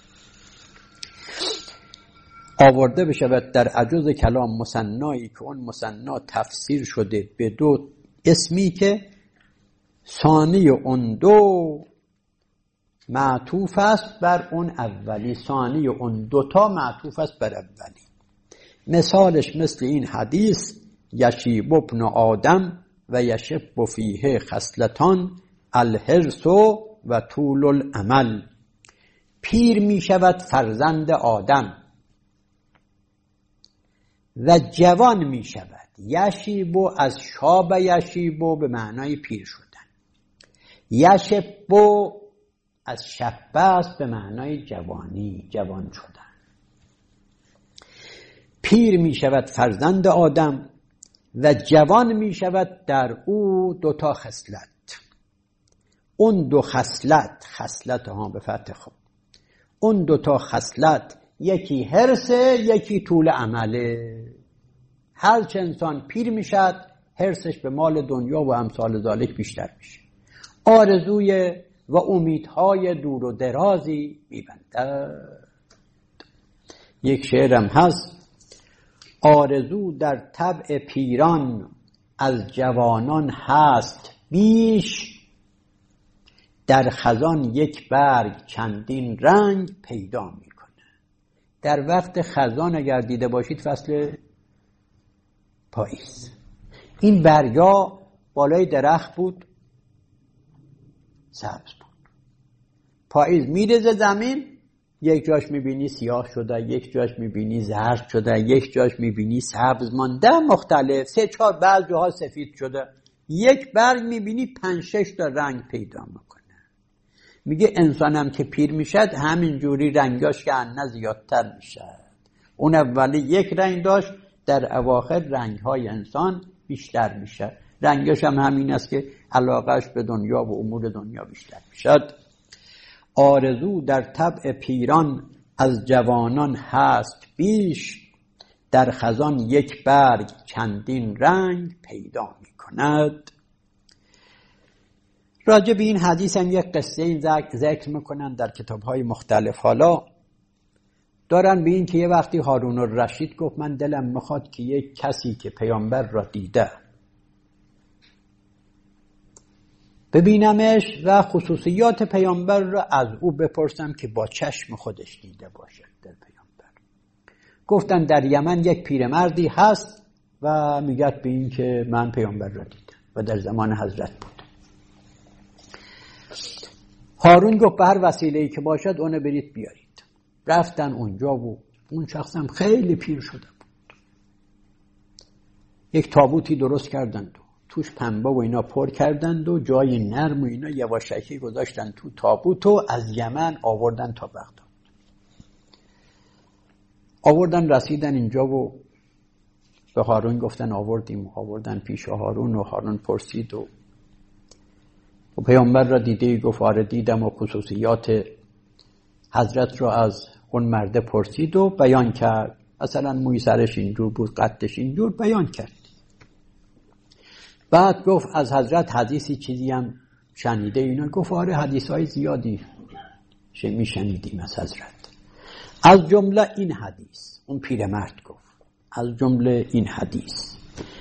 آورده بشود در عجز کلام مثنایی که اون مثنا تفسیر شده به 2 اسمی که ثانی اون دو معطوف است بر اون اولی، ثانی اون دوتا معطوف است بر اولی. مثالش مثل این حدیث یشیب ابن آدم و یشب فیه خصلتان الحرص و طول الامل. پیر می شود فرزند آدم و جوان می شود. یشیبو از شاب یشیبو به معنای پیر شدن، یشبو از شبه است به معنای جوانی، جوان شدن. پیر می شود فرزند آدم و جوان می شود در او دوتا خصلت. اون دو خصلت، خصلت ها به فتح خوب، اون دوتا خصلت یکی حرصه یکی طول عمله. هر چه انسان پیر می شد حرصش به مال دنیا و امثال ذالک بیشتر میشه، آرزوی و امیدهای دور و درازی میبنده. یک شعرم هست آرزو در طبع پیران از جوانان هست بیش، در خزان یک برگ چندین رنگ پیدا میکنه. در وقت خزان اگر دیده باشید فصل پاییز، این برگا بالای درخت بود سبز بود. پاییز میرزه زمین، یک جاش میبینی سیاه شده، یک جاش میبینی زرد شده، یک جاش میبینی سبز مانده، مختلف 3-4 بعض جاها سفید شده. یک برگ میبینی 5-6 تا رنگ پیدا میکنه. میگه انسانم که پیر میشد همین جوری رنگاش که انه زیادتر میشد. اون اولی یک رنگ داشت، در اواخر رنگهای انسان بیشتر میشه. رنگش هم همین است که علاقهش به دنیا و امور دنیا بیشتر میشد. آرزو در طبع پیران از جوانان هست بیش، در خزان یک برگ چندین رنگ پیدا میکند. راجع به این حدیث هم یک قصه این ذکر میکنن در کتابهای مختلف. حالا دارن به این که یه وقتی هارون الرشید گفت من دلم میخواد که یک کسی که پیامبر را دیده ببینمش و خصوصیات پیامبر را از او بپرسم که با چشم خودش دیده باشد در پیامبر. گفتن در یمن یک پیرمردی هست و میگه به این که من پیامبر را دیدم و در زمان حضرت بود. هارون گفت به هر وسیله‌ای که باشد اونو برید بیارید. رفتن اونجا و اون شخص هم خیلی پیر شده بود. یک تابوتی درست کردند و توش پنبه و اینا پر کردند و جای نرم و اینا یواشکی گذاشتن تو تابوت و از یمن آوردن تا بغداد. آوردن رسیدن اینجا و به هارون گفتن آوردن پیش هارون و هارون پرسید و پیامبر را دیده؟ گفت آره دیدم و خصوصیات حضرت را از اون مرده پرسید و بیان کرد. مثلا موی سرش اینجور بود، قدش اینجور، بیان کرد. بعد گفت از حضرت حدیثی چیزی هم شنیده اینا؟ گفت آره حدیثهای زیادی میشنیدیم از حضرت. از جمله این حدیث، اون پیرمرد گفت از جمله این حدیث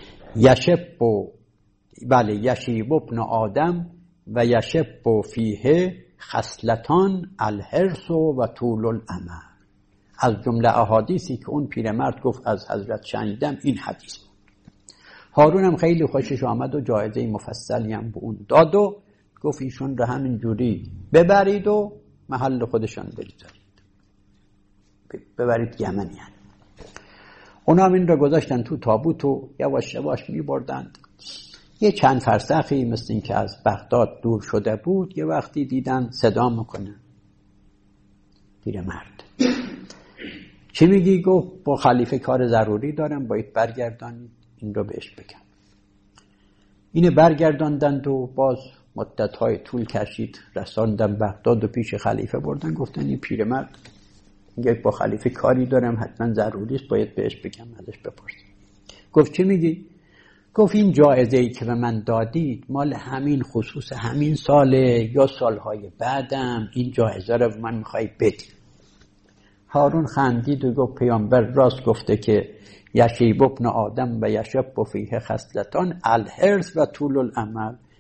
یشیب ابن آدم و یشب فیه خصلتان الحرص و طول الامل. از جمله احادیثی که اون پیرمرد گفت از حضرت شنیدم این حدیث بود. هارون هم خیلی خوشش آمد و جایزه مفصلی هم به اون داد و گفت ایشون رو همین جوری ببرید و محل خودشان بگذارید، ببرید یمن. یعنی اونا هم این رو گذاشتن تو تابوت و یواش یواش می بردند. یه چند فرسخی مثل این که از بغداد دور شده بود، یه وقتی دیدن صدا میکنه پیرمرد. چی میگی؟ گفت با خلیفه کار ضروری دارم، باید برگردانید این رو بهش بگم. اینه برگرداندند و باز مدت‌های طول کشید، رساندن بغداد و پیش خلیفه بردن. گفتن این پیرمرد میگه با خلیفه کاری دارم، حتما ضروری است، باید بهش بگم، ازش بپرسیم. گفت چی میگی؟ گفت این جایزه‌ای که به من دادید مال همین خصوص همین ساله یا سالهای بعدم، این جایزه رو من میخوای بدی. هارون خندید و گفت پیامبر راست گفته که یشیب ابن آدم و یشب فیه خصلتان الحرص و طول الامل.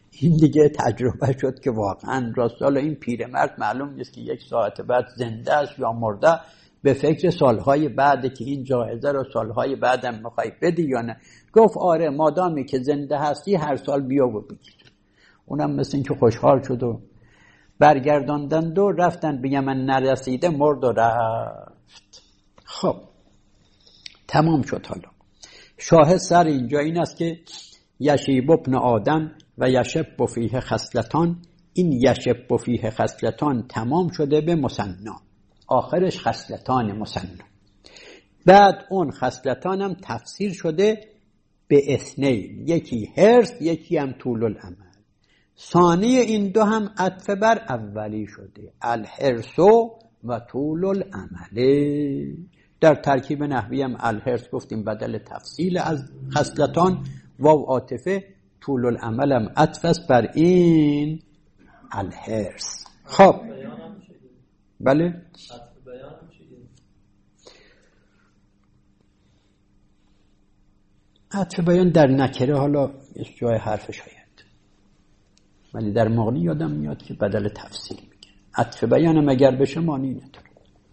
این دیگه تجربه شد که واقعا راستال این پیرمرد معلوم نیست که 1 ساعت بعد زنده است یا مرده، به فکر سالهای بعد که این جایزه رو سالهای بعدم میخوای بدی یا نه. گفت آره مادامی که زنده هستی هر سال بیا و بگیر. اونم مثل این که خوشحال شد و برگرداندند و رفتن به یمن، نرسیده مرد و رفت. خب تمام شد. حالا شاهد سر اینجا این است که یشیب ابن آدم و یشب فیه خصلتان، این یشب فیه خصلتان تمام شده به مثنا، آخرش خصلتان مثنا. بعد اون خصلتان هم تفسیر شده به اثنین، یکی حرص یکی هم طول العمل. ثانی این دو هم عطف بر اولی شده، الحرص و طول العمل. در ترکیب نحوی هم الحرص گفتیم بدل تفصیل از خصلتان، واو عاطفه، طول العمل هم عطف است بر این الحرص. خب بله عطف بیان در نکره حالا جای حرفش هست، ولی در مغنی یادم میاد که بدل تفصیل میگه. عطف بیانم اگر بشه معنی نداره.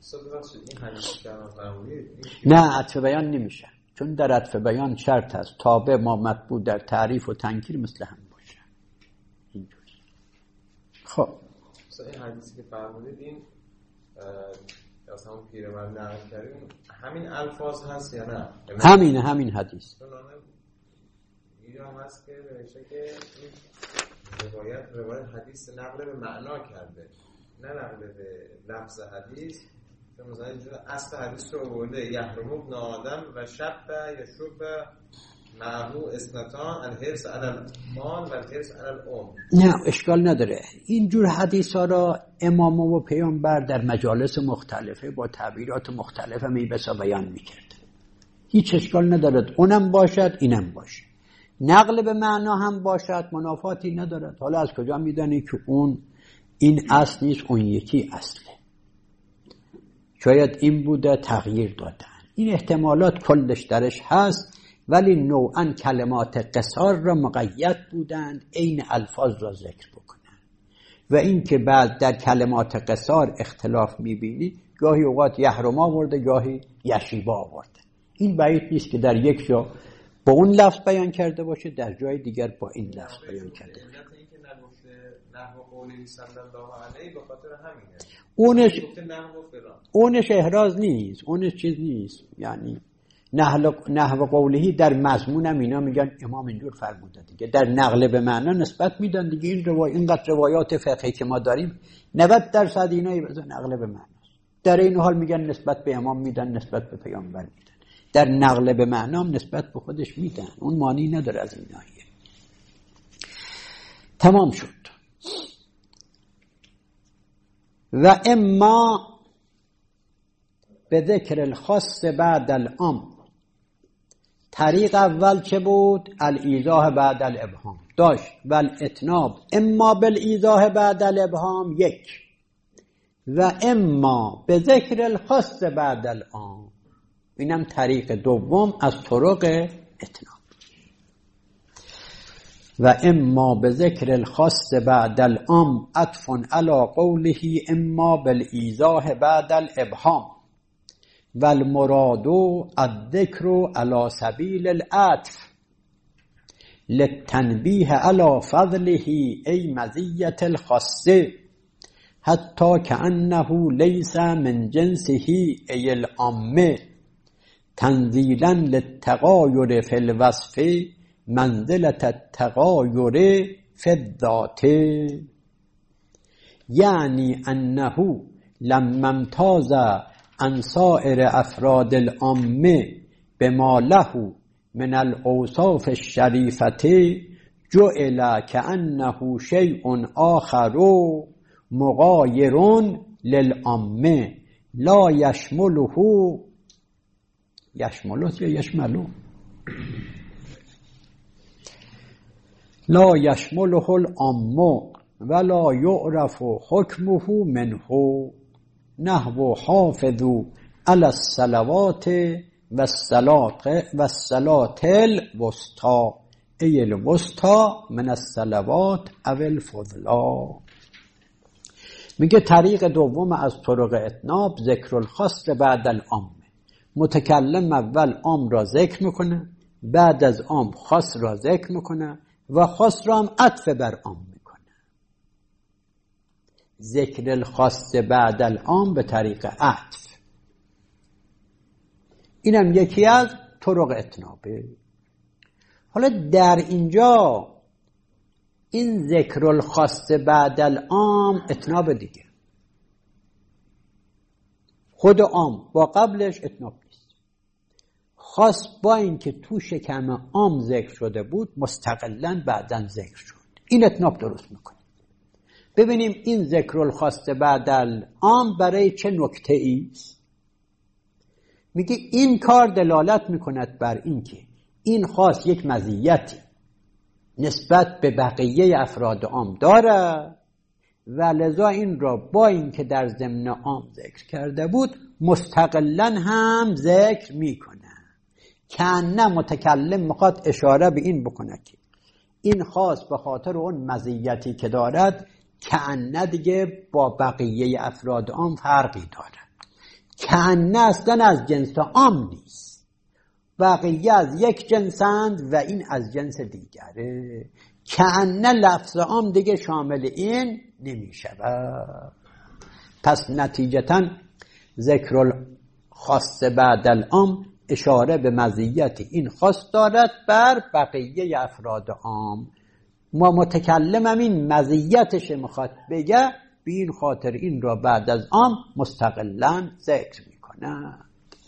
نه عطف بیان نمیشه، چون در عطف بیان شرط هست تابع ما مطبوع در تعریف و تنکیر مثل هم باشه. اینجوری. خب این حدیثی که فرمودید این اصلا اون پیرمرد نقل کردیم همین الفاظ هست یا نه؟ همین حدیث اینجا هم هست که نوشته که روایت حدیث نقل به معنا کرده، نه نقل به لفظ حدیث. مثلا اینجا اصل حدیث رو برده یحرم ابن آدم و شب یشرب معهو اثنتان الحرص علی المال و الحرص علی الام. نه اشکال نداره. اینجور حدیث ها را امام و پیامبر در مجالس مختلفه با تعبیرات مختلفه میبسا بیان میکرد. هیچ اشکال ندارد اونم باشد اینم باشد، نقل به معنا هم باشد، منافاتی ندارد. حالا از کجا میدانی که اون این اصل نیست اون یکی اصله؟ شاید این بوده تغییر دادن. این احتمالات کلش درش هست، ولی نوعا کلمات قصار را مقید بودند عین الفاظ را ذکر بکنند. و این که بعد در کلمات قصار اختلاف میبینی، گاهی اوقات یحرم آورده گاهی یشیبا آورده. این بعید نیست که در یک جا با اون لفظ بیان کرده باشه، در جای دیگر با این لفظ بیان کرده باشه. اینکه نگفته نحو قولی صلی الله علیه به خاطر همینه. اونش احراز نیست، اونش چیز نیست. یعنی نحو قولی در مضمونم اینا میگن امام اینجور فرموده دیگه، در نقل به معنا نسبت میدن دیگه. اینقدر روایات فقهی که ما داریم 90% اینایی نقل به معناست. در این حال میگن نسبت به امام میدن، نسبت به پیامبر میدن. در نقل به معنا نسبت به خودش میدن، اون معنی نداره از این ناحیه. تمام شد. و اما به ذکر الخاص بعد العام. طریق اول چه بود؟ الایضاح بعد الابهام داشت و الاتناب اما بالایضاح بعد الابهام یک، و اما به ذکر الخاص بعد العام، اینم طریق دوم از طرق اتناب. و اما به ذکر الخاص بعد العام عطف علی قوله اما بالایضاح بعد الابهام و المراد الذکر علی سبیل العطف للتنبیه علی فضله ای مزیت الخاصه حتی کأنه لیس من جنسه ای العامه تنزیلا للتغایر فی الوصف منزلة التغایر فی الذات، یعنی انه لما امتاز عن سائر افراد العامه بما له من الاوصاف الشریفه جعل كأنه شیء آخر مغایر للعامه لا یشمله لا یشمله العام ولا یعرف حکمه منه نحو حافظوا علی الصلوات و الصلاة الوسطى ای الوسطا من الصلوات او الفضلا. میگه طریق دوم از طرق اتناب ذکر الخاص بعد العام. متکلم اول عام را ذکر میکنه، بعد از عام خاص را ذکر میکنه و خاص را هم عطف بر عام میکنه. ذکر الخاص بعد العام به طریق عطف، اینم یکی از طرق اتنابه. حالا در اینجا این ذکر الخاص بعد العام اتناب دیگه، خود عام با قبلش اتناب نیست. خاص با این که تو شکم عام ذکر شده بود مستقلاً بعداً ذکر شد، این اتناب درست میکنه. ببینیم این ذکر الخاص بعد العام برای چه نکته ایست. میگه این کار دلالت میکند بر این که این خاص یک مزیتی نسبت به بقیه افراد عام داره و لذا این را با این که در ضمن عام ذکر کرده بود مستقلاً هم ذکر میکنه. کأنه متکلم میخواد اشاره به این بکنه که این خاص به خاطر اون مزیتی که دارد کأنه دیگه با بقیه افراد عام فرقی دارد، کأنه اصلا از جنس عام نیست، بقیه از یک جنسند و این از جنس دیگره. کأنه لفظ عام دیگه شامل این نمیشود. پس نتیجتاً ذکر الخاص بعد العام اشاره به مزیت این خاص دارد بر بقیه افراد عام. ما متکلمم این مزیتش میخواد بگه، به این خاطر این را بعد از عام مستقلاً ذکر میکنه.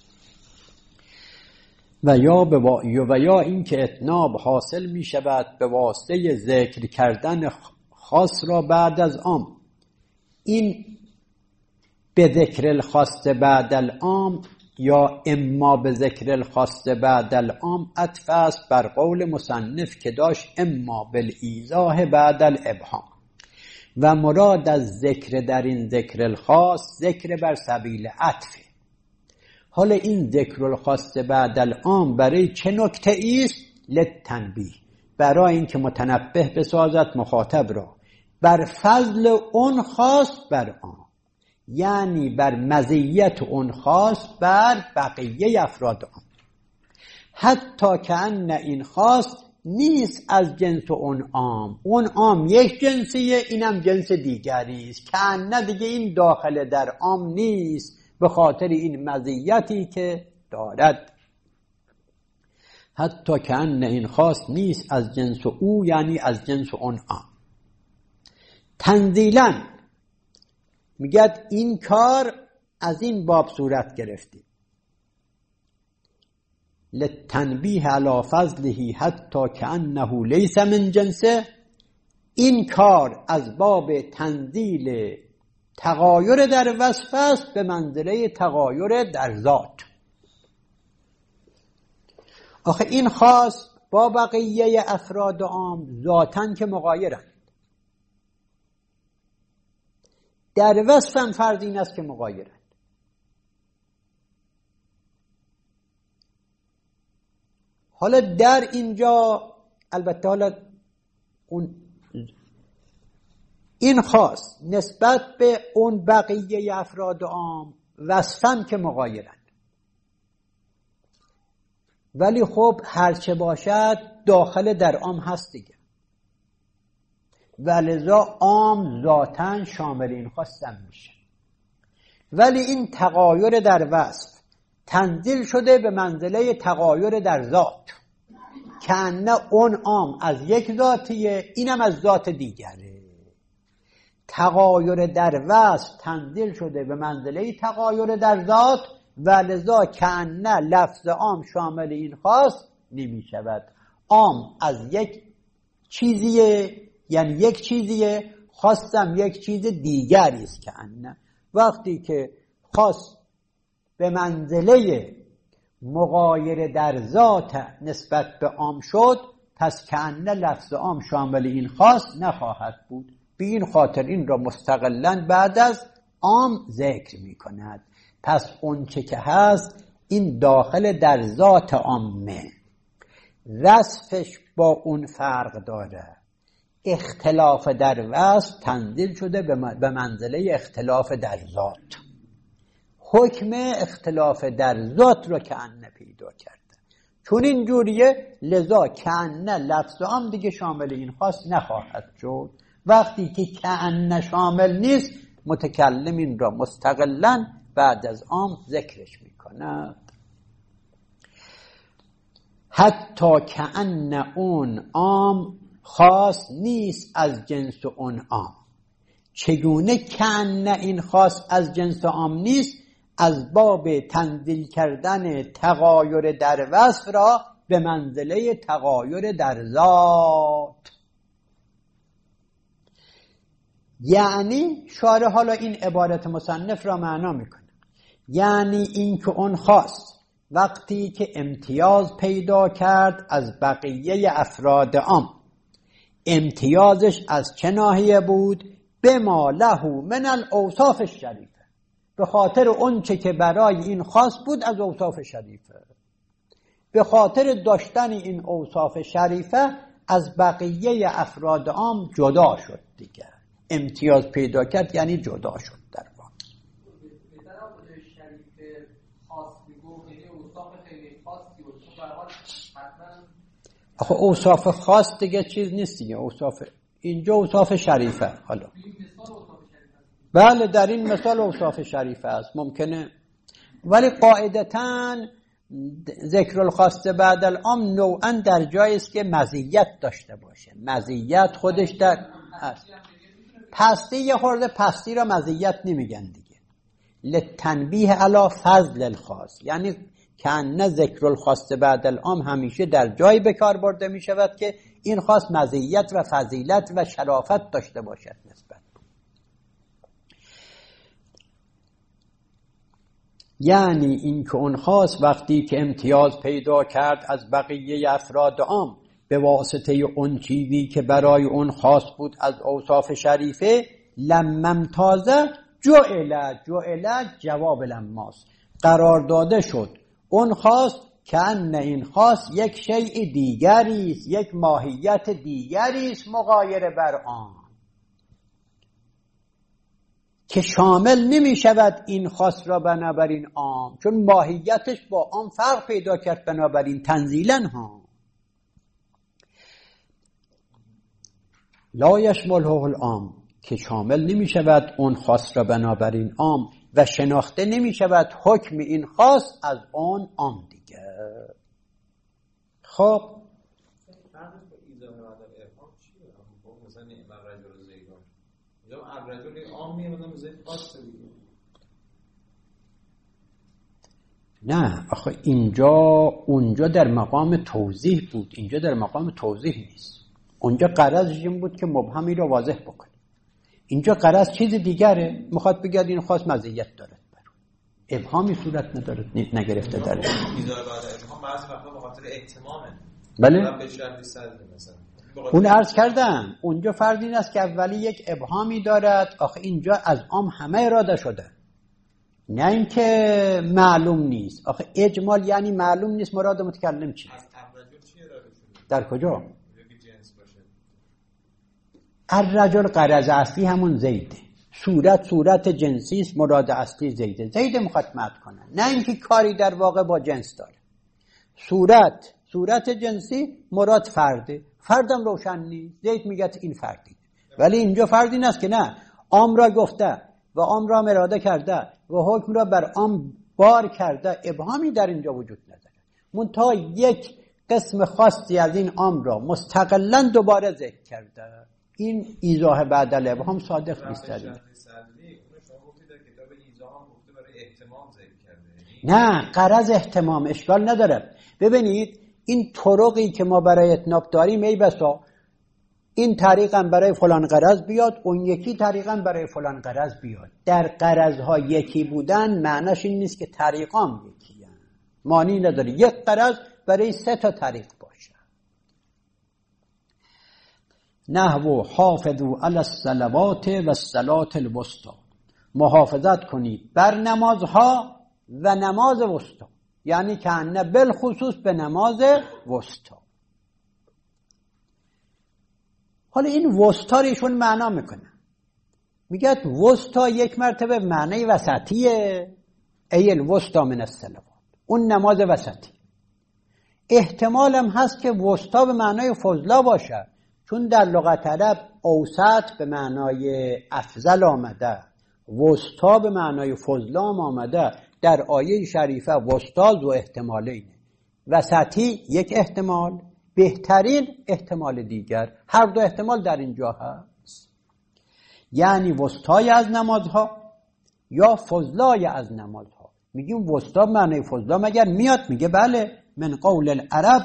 و یا این که اتناب حاصل می شود به واسطه ذکر کردن خاص را بعد از عام. این به ذکر الخاص بعد العام یا اما به ذکر الخاص بعد العام عطف است بر قول مصنف که داشت اما بالایضاح بعد الابهام، و مراد از ذکر در این ذکر الخاص ذکر بر سبیل عطفه. حالا این ذکر الخاص بعد العام برای چه نکته ایست؟ للتنبیه، برای اینکه متنبه بسازد مخاطب را بر فضل اون خاص بر آن، یعنی بر مزیت اون خاص بر بقیه افراد آن. حتی که ان این خاص نیست از جنس اون عام، اون عام یک جنسیه اینم جنس دیگری است، که ان دیگه این داخل در عام نیست به خاطر این مزیتی که دارد. حتی که ان این خاص نیست از جنس او، یعنی از جنس اون عام. تنزیلاً میگد این کار از این باب صورت گرفتی، للتنبیه علی فضله حتی کأنه لیس من جنسه. این کار از باب تنزیل تغایر در وصف است به منزله تغایر در ذات. آخه این خاص با بقیه افراد عام ذاتاً که مغایرند، در وصف هم فرض این است که مغایرند. حالا در اینجا البته حالا این خاص نسبت به اون بقیه افراد عام وصفاً که مغایرند، ولی خب هرچه باشد داخل در عام هست دیگه، ولذا عام ذاتاً شامل این خاص هم میشه. ولی این تغایر در وصف تنزیل شده به منزله تغایر در ذات، که نه اون عام از یک ذاتیه اینم از ذات دیگره. تغایر در وصف تنزیل شده به منزله تغایر در ذات، ولذا که نه لفظ عام شامل این خاص نمی شود. عام از یک چیزیه، یعنی یک چیزیه، خاصم یک چیز دیگری است. که انه وقتی که خاص به منزله مغایر در ذات نسبت به عام شد، پس که انه لفظ عام شامل این خاص نخواهد بود. به این خاطر این را مستقلاً بعد از عام ذکر می کند. پس اون چه که هست این داخل در ذات عامه، وصفش با اون فرق داره. اختلاف در وصف تنزیل شده به منزله اختلاف در ذات. حکم اختلاف در ذات رو کأنه پیدا کرده. چون اینجوریه لذا کأنه لفظ عام دیگه شامل این خاص نخواهد شد. وقتی که کأنه شامل نیست متکلم این را مستقلاً بعد از عام ذکرش میکنه. حتی کأن اون عام خاص نیست از جنس اون عام. چگونه کأن این خاص از جنس عام نیست؟ از باب تنزیل کردن تغایر در وصف را به منزله تغایر در ذات. یعنی شارح حالا این عبارت مصنف را معنا میکنه، یعنی این که اون خاص وقتی که امتیاز پیدا کرد از بقیه افراد عام، امتیازش از چه ناحیه بود؟ بما له من الاوصاف الشریفه، به خاطر اون چه که برای این خاص بود از اوصاف شریفه. به خاطر داشتن این اوصاف شریفه از بقیه افراد عام جدا شد دیگه. امتیاز پیدا کرد یعنی جدا شد در واقع. آخه اوصاف خاص دیگه چیز نیست دیگه. اوصاف اینجا اوصاف شریفه. حالا بله در این مثال اوصاف شریفه است ممکنه، ولی قاعدتاً ذکر الخاص بعد العام نوعاً در جایی است که مزیت داشته باشه. مزیت خودش در هست. پستی یه خورده پستی را مزیت نمیگن دیگه. لتنبیه علی فضل الخاص، یعنی کأن ذکر الخاص بعد العام همیشه در جایی به کار برده می شود که این خاص مزیت و فضیلت و شرافت داشته باشد نسبت. یعنی این که اون خاص وقتی که امتیاز پیدا کرد از بقیه افراد عام به واسطه اون چیزی که برای اون خاص بود از اوصاف شریفه، لما امتازه جعل جواب لماست، قرار داده شد اون خاص کأن این خاص یک شیء دیگری است، یک ماهیت دیگری است مغایر بر آن، که شامل نمی شود این خاص را بنابراین عام، چون ماهیتش با عام فرق پیدا کرد بنابراین تنزیلا ها. لا یشمله العام، که شامل نمی شود اون خاص را بنابراین عام و شناخته نمی شود حکم این خاص از اون عام دیگه. خب فرقش با ایزاح و عدم افهام چیه؟ مثلا نعم الرجل زیدون، یا الرجل عام میمونه زید خاص دیگه. نه آخه اونجا در مقام توضیح بود، اینجا در مقام توضیح نیست. اونجا قرضش این بود که مبهمی رو واضح بکنه، اینجا قرض چیز دیگره، میخواد بگه این خاص مزیت دارد، ابهامی صورت نداره، نگرفته داره. ایزاح بعد ابهام بعضی وقتا به خاطر اهتمامه. بله به شرط صدر مثلا اون عرض کردم اونجا فرض این است که اولی یک ابهامی دارد. آخه اینجا از عام همه اراده شده، نه اینکه معلوم نیست. آخه اجمال یعنی معلوم نیست مراد متکلم چیه. از الرجل چی اراده شده؟ در کجا؟ جنس باشه. الرجل قرض اصلی همون زیده، صورت جنسی است، مراد اصلی زیده. زید مخاطمت کنه، نه اینکه کاری در واقع با جنس داره. صورت جنسی مراد فردم روشن نیست، زید میگه این فردی، ولی اینجا فردی نیست که نه، عام را گفته و عام را اراده کرده و حکم را بر عام بار کرده، ابهامی در اینجا وجود نداره. منتها یک قسم خاصی از این عام را مستقلا دوباره ذکر کرده. این ایضاح بعد الابهام صادق نیست. نه غرض اهتمام اشکال نداره. ببینید این طرقی که ما برای اتناب داریم ای بسا این طریقا برای فلان غرض بیاد، اون یکی طریقا برای فلان غرض بیاد. در غرضها یکی بودن معناش این نیست که طریقام یکی هست. معنی نداره یک غرض برای 3 تا طریق باشه. نحو حافظوا علی الصلوات و الصلاة الوسطی، محافظت کنید بر نمازها و نماز وسطی، یعنی که نه بالخصوص به نماز وسطی. حالا این وسطا رو ایشون معنا میکنه، میگه وسطا یک مرتبه معنی وسطیه، ای الوسطا من الصلوات، اون نماز وسطی. احتمال هم هست که وسطا به معنای فضلا باشه، چون در لغت عرب اوسط به معنای افضل آمده، وسطا به معنای فضلا آمده. در آیه شریفه وسطا ذو احتمالینه، وسطی یک احتمال، بهترین احتمال دیگر، هر دو احتمال در اینجا هست. یعنی وسطای از نمازها یا فضلای از نمازها. میگیم وسطا معنی فضلا مگر میاد؟ میگه بله، من قول العرب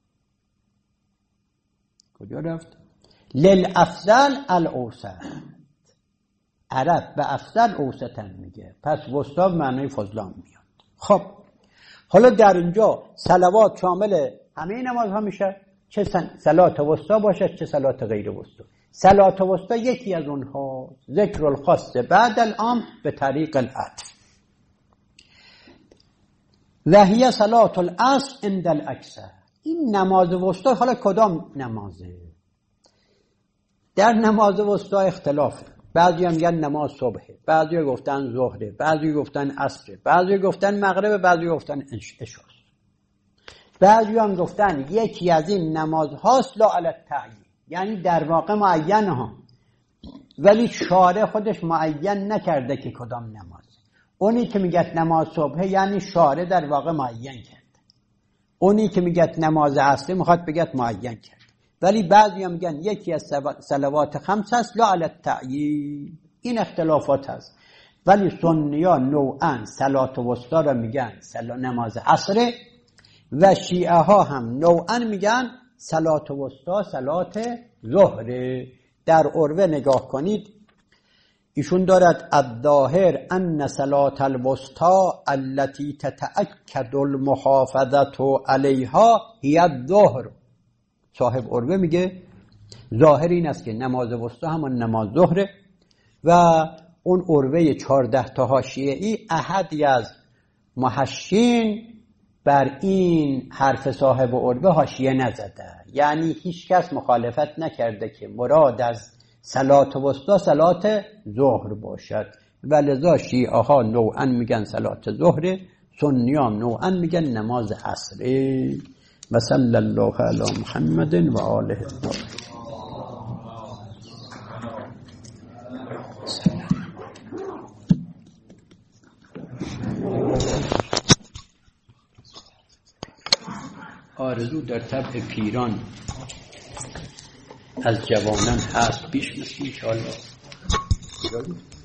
کجا رفت؟ للافضل الاوسط، عرب به افضل اوسطن میگه، پس وسطا معنی فضلا میاد. خب حالا در اینجا صلوات شامل همه نمازها میشه، چه صلات وسطا باشه چه صلات غیر وسطا. صلات وسطا یکی از اونها، ذکر الخاص بعد العام به طریق العطف. و هی صلات العصر عند الاکثر. این نماز وسطا حالا کدام نمازه؟ در نماز وسطا اختلافه، بعضی هم میگن نماز صبحه، بعضی گفتن ظهره، بعضی گفتن عصره، بعضی گفتن مغرب، بعضی گفتن عشاء، بعضی هم گفتن یکی از این نماز هاست لا علی التعیین، یعنی در واقع معین ها، ولی شارع خودش معین نکرده که کدام نماز. اونی که میگه نماز صبحه یعنی شارع در واقع معین کرده، اونی که میگه نماز عصر میخواد بگه معین کرده. ولی بعضی هم میگن یکی از صلوات خمس است لا علی التعیین. این اختلافات هست، ولی سنی‌ها نوعاً صلات وسطا را میگن نماز عصر، و شیعه ها هم نوعاً میگن صلات وسطا صلات ظهره. در عروه نگاه کنید، ایشون دارد الظاهر ان صلات الوسطا التي تتأکد المحافظة علیها هی الظهر. صاحب عروه میگه ظاهر این است که نماز وسطا همون نماز ظهره، و اون عروه 14 تا حاشیه‌ای احدی از محشین بر این حرف صاحب عروه حاشیه نزده، یعنی هیچ کس مخالفت نکرده که مراد از صلات وسطا صلات ظهر باشد، ولذا شیعه ها نوعاً میگن صلات ظهر، سنیام نوعاً میگن نماز عصر. و صلی الله علی محمد و آله الطاهرین. آرزو در طبع پیران از جوانان هست پیش مثل انشاءالله.